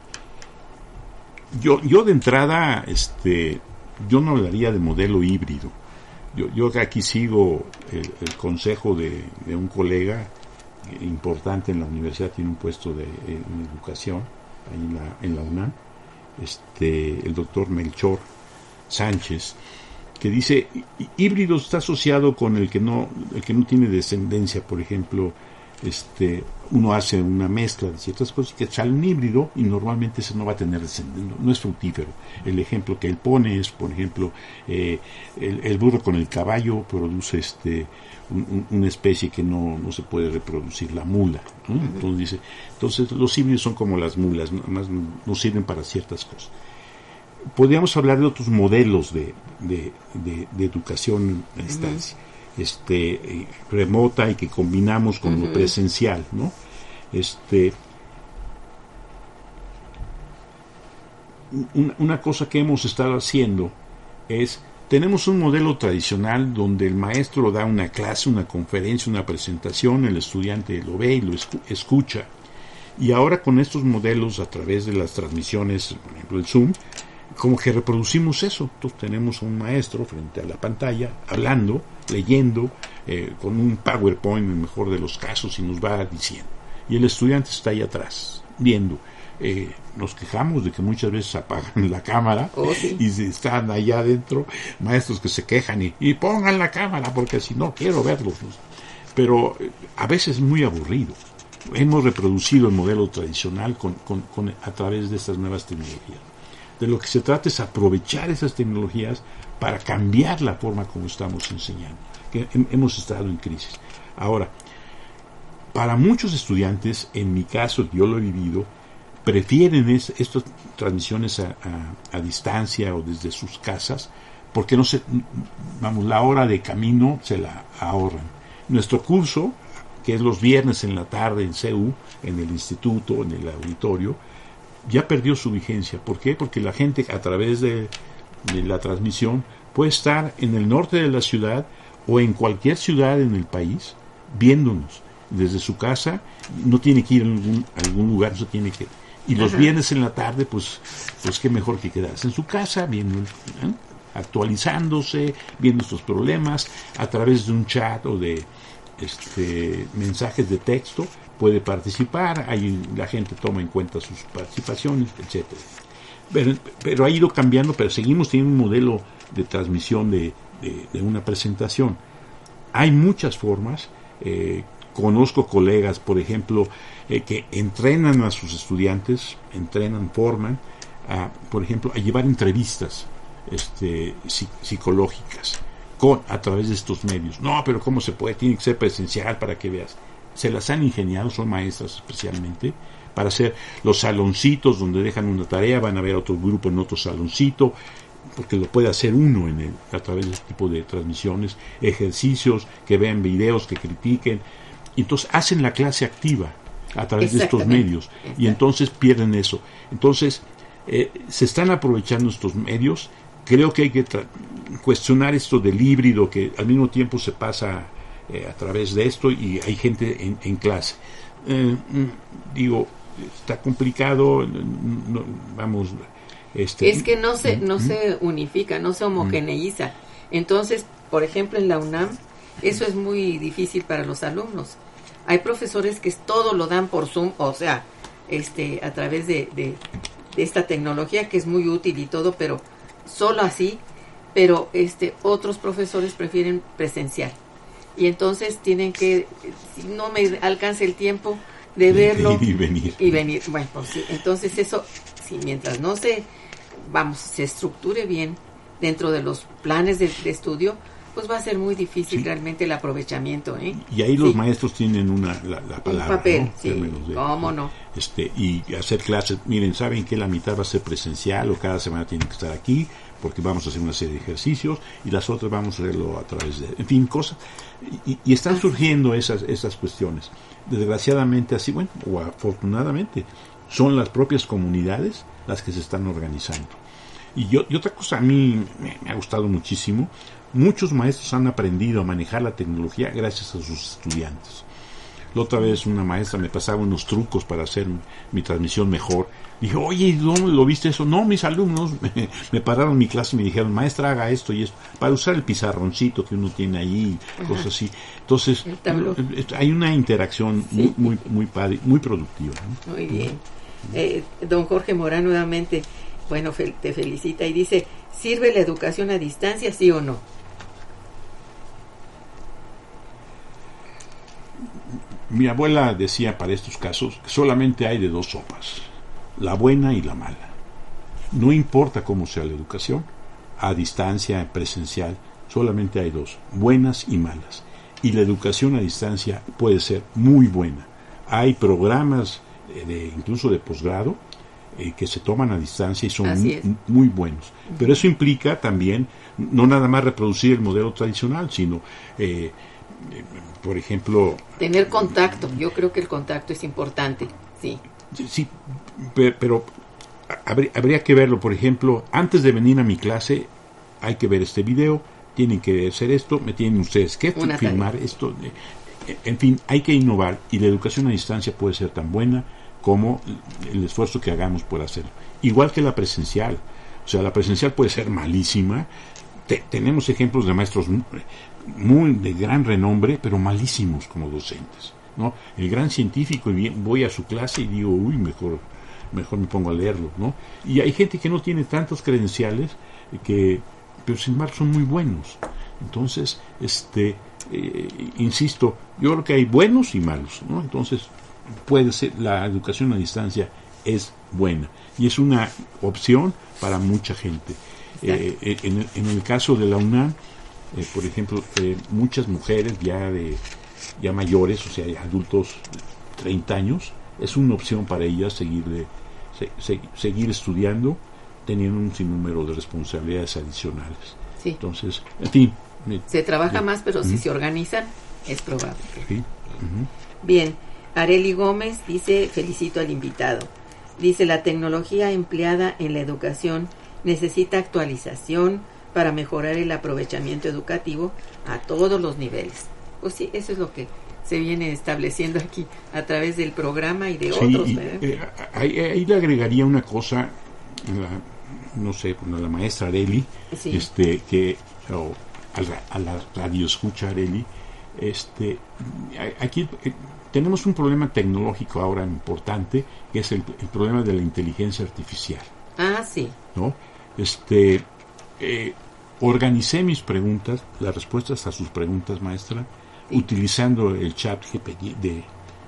yo, yo de entrada, este, yo no hablaría de modelo híbrido. Yo, yo aquí sigo el, el consejo de, de un colega importante en la universidad, tiene un puesto de en educación ahí en la, en la UNAM, este, el doctor Melchor Sánchez, que dice híbrido está asociado con el que no, el que no tiene descendencia, por ejemplo. Este, uno hace una mezcla de ciertas cosas que sale un híbrido y normalmente ese no va a tener descendencia, no es fructífero. El ejemplo que él pone es, por ejemplo, eh, el, el burro con el caballo produce este un, un, una especie que no, no se puede reproducir, la mula, ¿no? Uh-huh. Entonces dice, entonces los híbridos son como las mulas, nada más no sirven para ciertas cosas. podríamos hablar de otros modelos de, de, de, de educación a distancia, uh-huh. este, eh, remota y que combinamos con uh-huh. lo presencial, ¿no? Este, una, una cosa que hemos estado haciendo es, tenemos un modelo tradicional donde el maestro da una clase, una conferencia, una presentación, el estudiante lo ve y lo escu- escucha. Y ahora con estos modelos a través de las transmisiones, por ejemplo el Zoom, como que reproducimos eso. Entonces tenemos a un maestro frente a la pantalla, hablando, leyendo, eh, con un PowerPoint en el mejor de los casos y nos va diciendo. Y el estudiante está ahí atrás, viendo. Eh, nos quejamos de que muchas veces apagan la cámara oh, sí. y están allá adentro maestros que se quejan y, y pongan la cámara porque si no quiero verlos. Pero eh, a veces es muy aburrido. Hemos reproducido el modelo tradicional con, con, con, a través de estas nuevas tecnologías. De lo que se trata es aprovechar esas tecnologías para cambiar la forma como estamos enseñando, que he, hemos estado en crisis. Ahora, para muchos estudiantes, en mi caso, yo lo he vivido, prefieren es, estas transmisiones a, a, a distancia o desde sus casas, porque no se, vamos, la hora de camino se la ahorran. Nuestro curso, que es los viernes en la tarde en C U, en el instituto, en el auditorio, ya perdió su vigencia. ¿Por qué? Porque la gente a través de, de la transmisión puede estar en el norte de la ciudad o en cualquier ciudad en el país viéndonos desde su casa, no tiene que ir a algún, a algún lugar, no se tiene que... Y los Ajá. viernes en la tarde, pues, pues qué mejor que quedarse en su casa, viendo, ¿eh? actualizándose, viendo estos problemas, a través de un chat o de este mensajes de texto, puede participar, ahí la gente toma en cuenta sus participaciones, etcétera. Pero, pero ha ido cambiando, pero seguimos teniendo un modelo de transmisión de, de, de una presentación. Hay muchas formas. Eh, conozco colegas, por ejemplo, eh, que entrenan a sus estudiantes, entrenan, forman, a, por ejemplo, a llevar entrevistas este, psic- psicológicas con, a través de estos medios. No, pero ¿cómo se puede? Tiene que ser presencial para que veas. Se las han ingeniado, son maestras especialmente, para hacer los saloncitos donde dejan una tarea, van a ver a otro grupo en otro saloncito, porque lo puede hacer uno en el, a través de este tipo de transmisiones, ejercicios, que vean videos, que critiquen. Entonces hacen la clase activa a través de estos medios y entonces pierden eso. Entonces eh, se están aprovechando estos medios. Creo que hay que tra- cuestionar esto del híbrido, que al mismo tiempo se pasa eh, a través de esto y hay gente en, en clase. Eh, digo, está complicado, no, vamos... Este, es que no se, no se unifica, no se homogeneiza. Entonces, por ejemplo, en la UNAM, eso es muy difícil para los alumnos. Hay profesores que todo lo dan por Zoom, o sea, este, a través de, de, de esta tecnología que es muy útil y todo, pero solo así. Pero este, otros profesores prefieren presencial. Y entonces tienen que, si no me alcanza el tiempo de verlo y, y venir. Y venir. Bueno, pues sí, entonces eso, sí, mientras no se, vamos, se estructure bien dentro de los planes de, de estudio, pues va a ser muy difícil sí. realmente el aprovechamiento, ¿eh? Y ahí los sí. maestros tienen una la, la palabra, un papel, ¿no? sí. De, ¿Cómo no? Este, y hacer clases, miren, saben que la mitad va a ser presencial o cada semana tienen que estar aquí porque vamos a hacer una serie de ejercicios y las otras vamos a hacerlo a través de, en fin, cosas. Y, y están surgiendo esas esas cuestiones. Desgraciadamente así, bueno, o afortunadamente, son las propias comunidades las que se están organizando. Y, yo, y otra cosa a mí me, me ha gustado muchísimo, muchos maestros han aprendido a manejar la tecnología gracias a sus estudiantes. La otra vez una maestra me pasaba unos trucos para hacer mi transmisión mejor. Dije, oye, ¿dónde lo viste eso? No, mis alumnos me, me pararon mi clase y me dijeron, maestra, haga esto y esto, para usar el pizarroncito que uno tiene ahí, Ajá. cosas así. Entonces, hay una interacción sí. muy, muy, muy padre, muy productiva, ¿no? Muy bien. Eh, don Jorge Morán nuevamente, bueno, fel- te felicita y dice, ¿sirve la educación a distancia, sí o no? Mi abuela decía para estos casos que solamente hay de dos sopas, la buena y la mala. No importa cómo sea la educación, a distancia, presencial, solamente hay dos, buenas y malas. Y la educación a distancia puede ser muy buena. Hay programas de, incluso de posgrado eh, que se toman a distancia y son Así muy, es. muy buenos. Pero eso implica también no nada más reproducir el modelo tradicional, sino, eh, eh, por ejemplo... Tener contacto. Yo creo que el contacto es importante, sí. Sí, pe- pero habría, habría que verlo. Por ejemplo, antes de venir a mi clase, hay que ver este video, tienen que hacer esto, me tienen ustedes que Una filmar tarea. esto. eh, En fin, hay que innovar y la educación a distancia puede ser tan buena como el esfuerzo que hagamos por hacerlo. Igual que la presencial. O sea, la presencial puede ser malísima. Te- tenemos ejemplos de maestros muy, muy de gran renombre, pero malísimos como docentes, ¿no? El gran científico, y bien, voy a su clase y digo, uy, mejor, mejor me pongo a leerlo, ¿no? Y hay gente que no tiene tantos credenciales, eh, que, pero sin embargo son muy buenos. Entonces, este, eh, insisto, yo creo que hay buenos y malos, ¿no? Entonces, puede ser, la educación a distancia es buena y es una opción para mucha gente. Eh, eh, en, el, en el caso de la UNAM, eh, por ejemplo, eh, muchas mujeres ya de ya mayores, o sea, ya adultos de treinta años, es una opción para ellas seguir, de, se, se, seguir estudiando, teniendo un sinnúmero de responsabilidades adicionales. Sí. Entonces, en fin. Me, Se trabaja de, más, pero uh-huh. si se organizan, es probable. Sí. Uh-huh. Bien, Areli Gómez dice, felicito al invitado. Dice, la tecnología empleada en la educación necesita actualización para mejorar el aprovechamiento educativo a todos los niveles. Pues sí, eso es lo que se viene estableciendo aquí a través del programa y de sí, otros. Y, eh, ahí, ahí le agregaría una cosa, la, no sé, bueno, la maestra Areli, sí. este, que o, a, la, a la radio escucha Areli, este, aquí eh, tenemos un problema tecnológico ahora importante, que es el, el problema de la inteligencia artificial. Ah, sí. ¿No? Este, eh, organicé mis preguntas, las respuestas a sus preguntas, maestra, sí. utilizando el chat G P T de,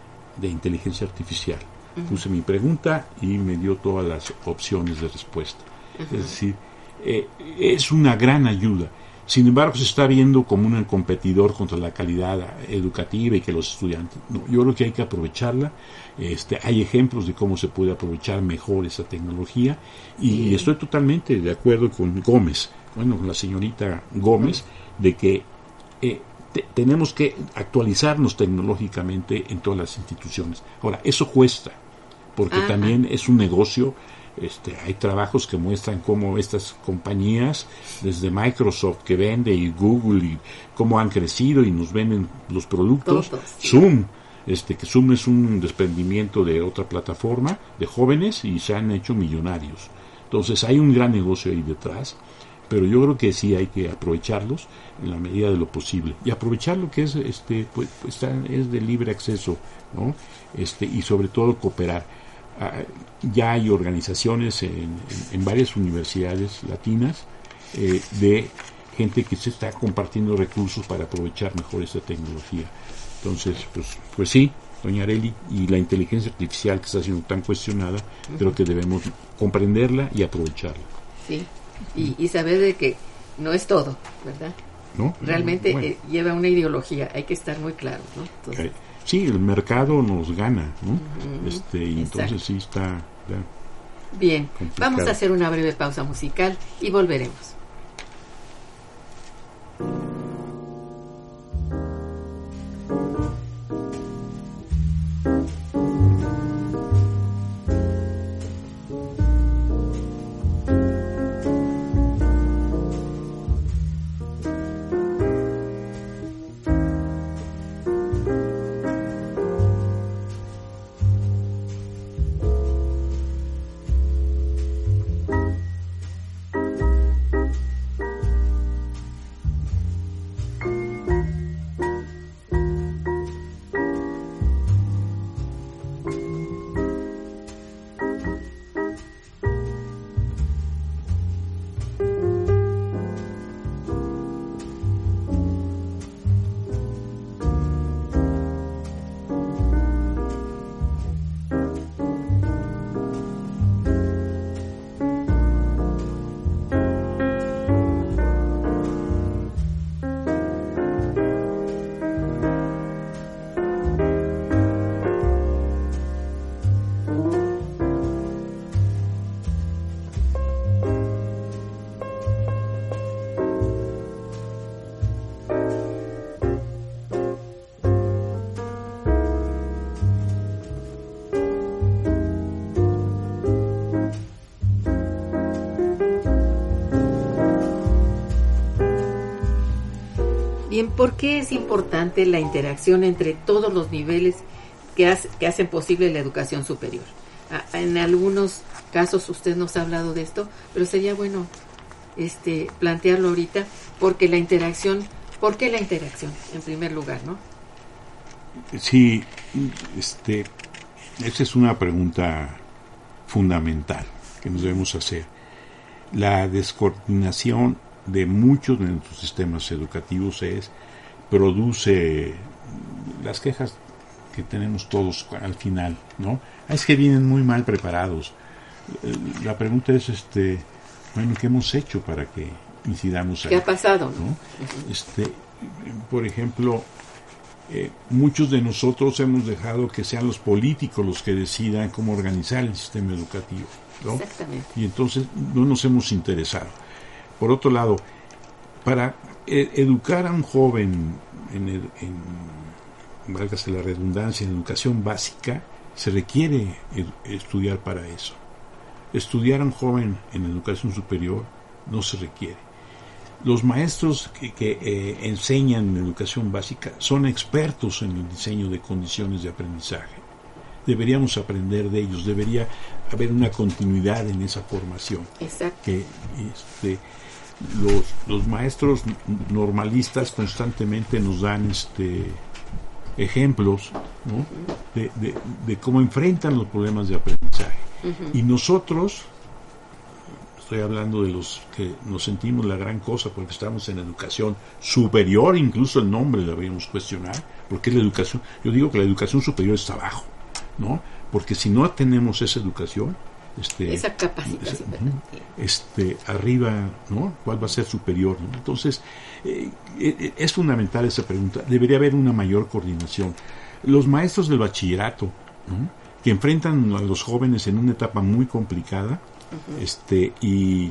de inteligencia artificial. Uh-huh. Puse mi pregunta y me dio todas las opciones de respuesta. Uh-huh. Es decir, eh, es una gran ayuda. Sin embargo, se está viendo como un competidor contra la calidad educativa y que los estudiantes... No, yo creo que hay que aprovecharla. Este, hay ejemplos de cómo se puede aprovechar mejor esa tecnología y sí. estoy totalmente de acuerdo con Gómez, bueno, con la señorita Gómez, uh-huh. de que eh, te, tenemos que actualizarnos tecnológicamente en todas las instituciones. Ahora, eso cuesta, porque uh-huh. también es un negocio. Este, hay trabajos que muestran cómo estas compañías, desde Microsoft que vende y Google, y cómo han crecido y nos venden los productos. Todos, sí. Zoom, este, que Zoom es un desprendimiento de otra plataforma de jóvenes y se han hecho millonarios. Entonces hay un gran negocio ahí detrás, pero yo creo que sí hay que aprovecharlos en la medida de lo posible y aprovechar lo que es, este, pues, está, es de libre acceso, ¿no? Este, y sobre todo cooperar. Uh, ya hay organizaciones en, en, en varias universidades latinas eh, de gente que se está compartiendo recursos para aprovechar mejor esta tecnología. Entonces, pues, pues sí, doña Areli, y la inteligencia artificial que está siendo tan cuestionada, uh-huh. creo que debemos comprenderla y aprovecharla. Sí, y, y saber de que no es todo, ¿verdad? ¿No? Realmente bueno. eh, lleva una ideología, hay que estar muy claros, ¿no? Entonces, okay. Sí, el mercado nos gana, ¿no? Uh-huh. Este, y Exacto. entonces sí está... Ya, bien, complicado. Vamos a hacer una breve pausa musical y volveremos. Bien, ¿por qué es importante la interacción entre todos los niveles que, hace, que hacen posible la educación superior? A, en algunos casos usted nos ha hablado de esto, pero sería bueno este plantearlo ahorita, porque la interacción, ¿por qué la interacción en primer lugar, no? Sí, este, esa es una pregunta fundamental que nos debemos hacer. La descoordinación de muchos de nuestros sistemas educativos es produce las quejas que tenemos todos al final, ¿no? Es que vienen muy mal preparados. La pregunta es, este, bueno, ¿qué hemos hecho para que incidamos ahí? ¿Qué ha pasado, ¿no? Este, por ejemplo, eh, muchos de nosotros hemos dejado que sean los políticos los que decidan cómo organizar el sistema educativo, ¿no? Exactamente. Y entonces no nos hemos interesado. Por otro lado, para eh, educar a un joven en, el, en válgase la redundancia, en educación básica, se requiere ed- estudiar para eso. Estudiar a un joven en educación superior no se requiere. Los maestros que, que eh, enseñan en educación básica son expertos en el diseño de condiciones de aprendizaje. Deberíamos aprender de ellos, debería haber una continuidad en esa formación. Exacto. Que este, los, los maestros normalistas constantemente nos dan este ejemplos, ¿no? de, de, de cómo enfrentan los problemas de aprendizaje. Uh-huh. Y nosotros, estoy hablando de los que nos sentimos la gran cosa porque estamos en educación superior, incluso el nombre lo deberíamos cuestionar, porque la educación, yo digo que la educación superior está abajo, ¿no? Porque si no tenemos esa educación, este, esa capacitación, este, arriba, ¿no? ¿Cuál va a ser superior, ¿no? Entonces, eh, eh, es fundamental esa pregunta. Debería haber una mayor coordinación. Los maestros del bachillerato, ¿no? Que enfrentan a los jóvenes en una etapa muy complicada, uh-huh. este, y,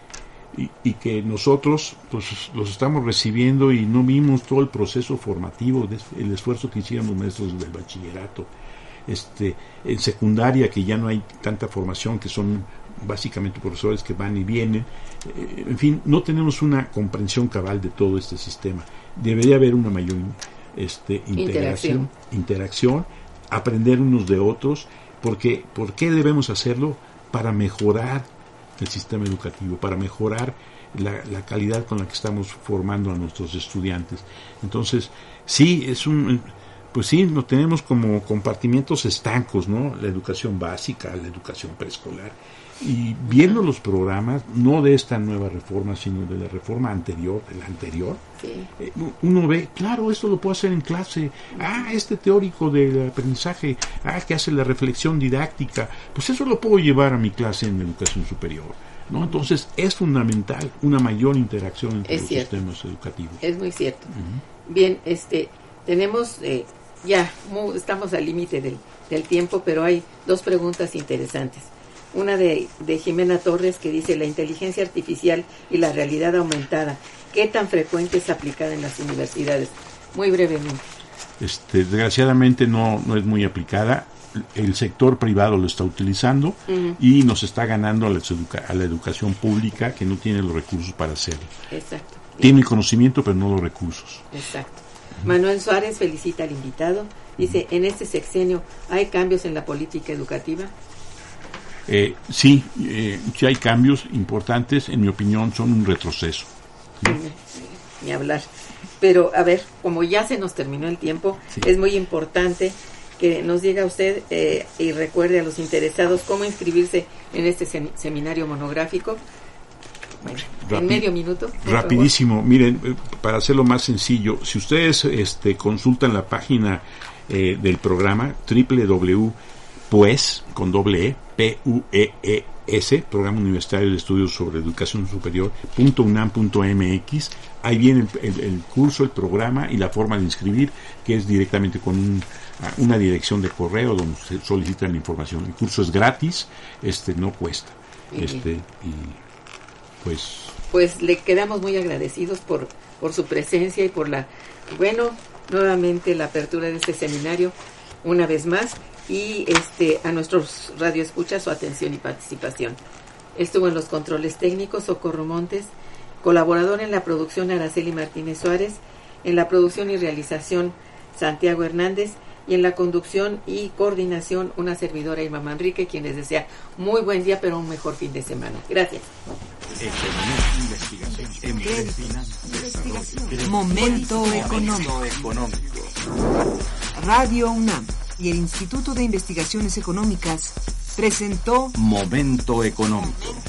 y, y que nosotros pues los estamos recibiendo y no vimos todo el proceso formativo, de, el esfuerzo que hicieron los maestros del bachillerato. Este, en secundaria, que ya no hay tanta formación, que son básicamente profesores que van y vienen, eh, en fin, no tenemos una comprensión cabal de todo este sistema. Debería haber una mayor este, integración, interacción. interacción, aprender unos de otros, porque ¿por qué debemos hacerlo? Para mejorar el sistema educativo, para mejorar la, la calidad con la que estamos formando a nuestros estudiantes. Entonces, sí, es un... Pues sí, lo tenemos como compartimientos estancos, ¿no? La educación básica, la educación preescolar. Y viendo los programas, no de esta nueva reforma, sino de la reforma anterior, de la anterior, sí. eh, uno ve, claro, esto lo puedo hacer en clase. Ah, este teórico del aprendizaje, ah, que hace la reflexión didáctica, pues eso lo puedo llevar a mi clase en educación superior, ¿no? Entonces, es fundamental una mayor interacción entre es los cierto. sistemas educativos. Es muy cierto. Uh-huh. Bien, este, tenemos... Eh, Ya, muy, estamos al límite del, del tiempo, pero hay dos preguntas interesantes. Una de, de Jimena Torres, que dice: la inteligencia artificial y la realidad aumentada, ¿qué tan frecuente es aplicada en las universidades? Muy brevemente. Este, desgraciadamente no, no es muy aplicada. El sector privado lo está utilizando uh-huh. y nos está ganando a la, educa- a la educación pública, que no tiene los recursos para hacerlo. Exacto. Tiene el conocimiento, pero no los recursos. Exacto. Manuel Suárez felicita al invitado. Dice: en este sexenio, ¿hay cambios en la política educativa? Eh, sí, eh, sí hay cambios importantes. En mi opinión, son un retroceso. ¿Sí? Ni hablar. Pero, a ver, como ya se nos terminó el tiempo, sí. es muy importante que nos diga usted eh, y recuerde a los interesados cómo inscribirse en este sem- seminario monográfico. Bueno, Rapi- en medio minuto. Rapidísimo. Favor. Miren, para hacerlo más sencillo, si ustedes este, consultan la página eh, del programa doble u doble u doble u punto p u e s, con doble E, P U E E S, Programa Universitario de Estudios sobre Educación Superior, punto unam punto m x, ahí viene el, el, el curso, el programa y la forma de inscribir, que es directamente con un, una dirección de correo donde se solicita la información. El curso es gratis, este no cuesta. Este y Pues, pues le quedamos muy agradecidos por, por su presencia y por la, bueno, nuevamente la apertura de este seminario una vez más, y este a nuestros radioescuchas su atención y participación. Estuvo en los controles técnicos Socorro Montes, colaborador en la producción Araceli Martínez Suárez, En la producción y realización, Santiago Hernández. Y en la conducción y coordinación, una servidora, Irma Manrique, quien les desea muy buen día, pero un mejor fin de semana. Gracias. Momento económico. Radio UNAM y el Instituto de Investigaciones Económicas presentó Momento económico.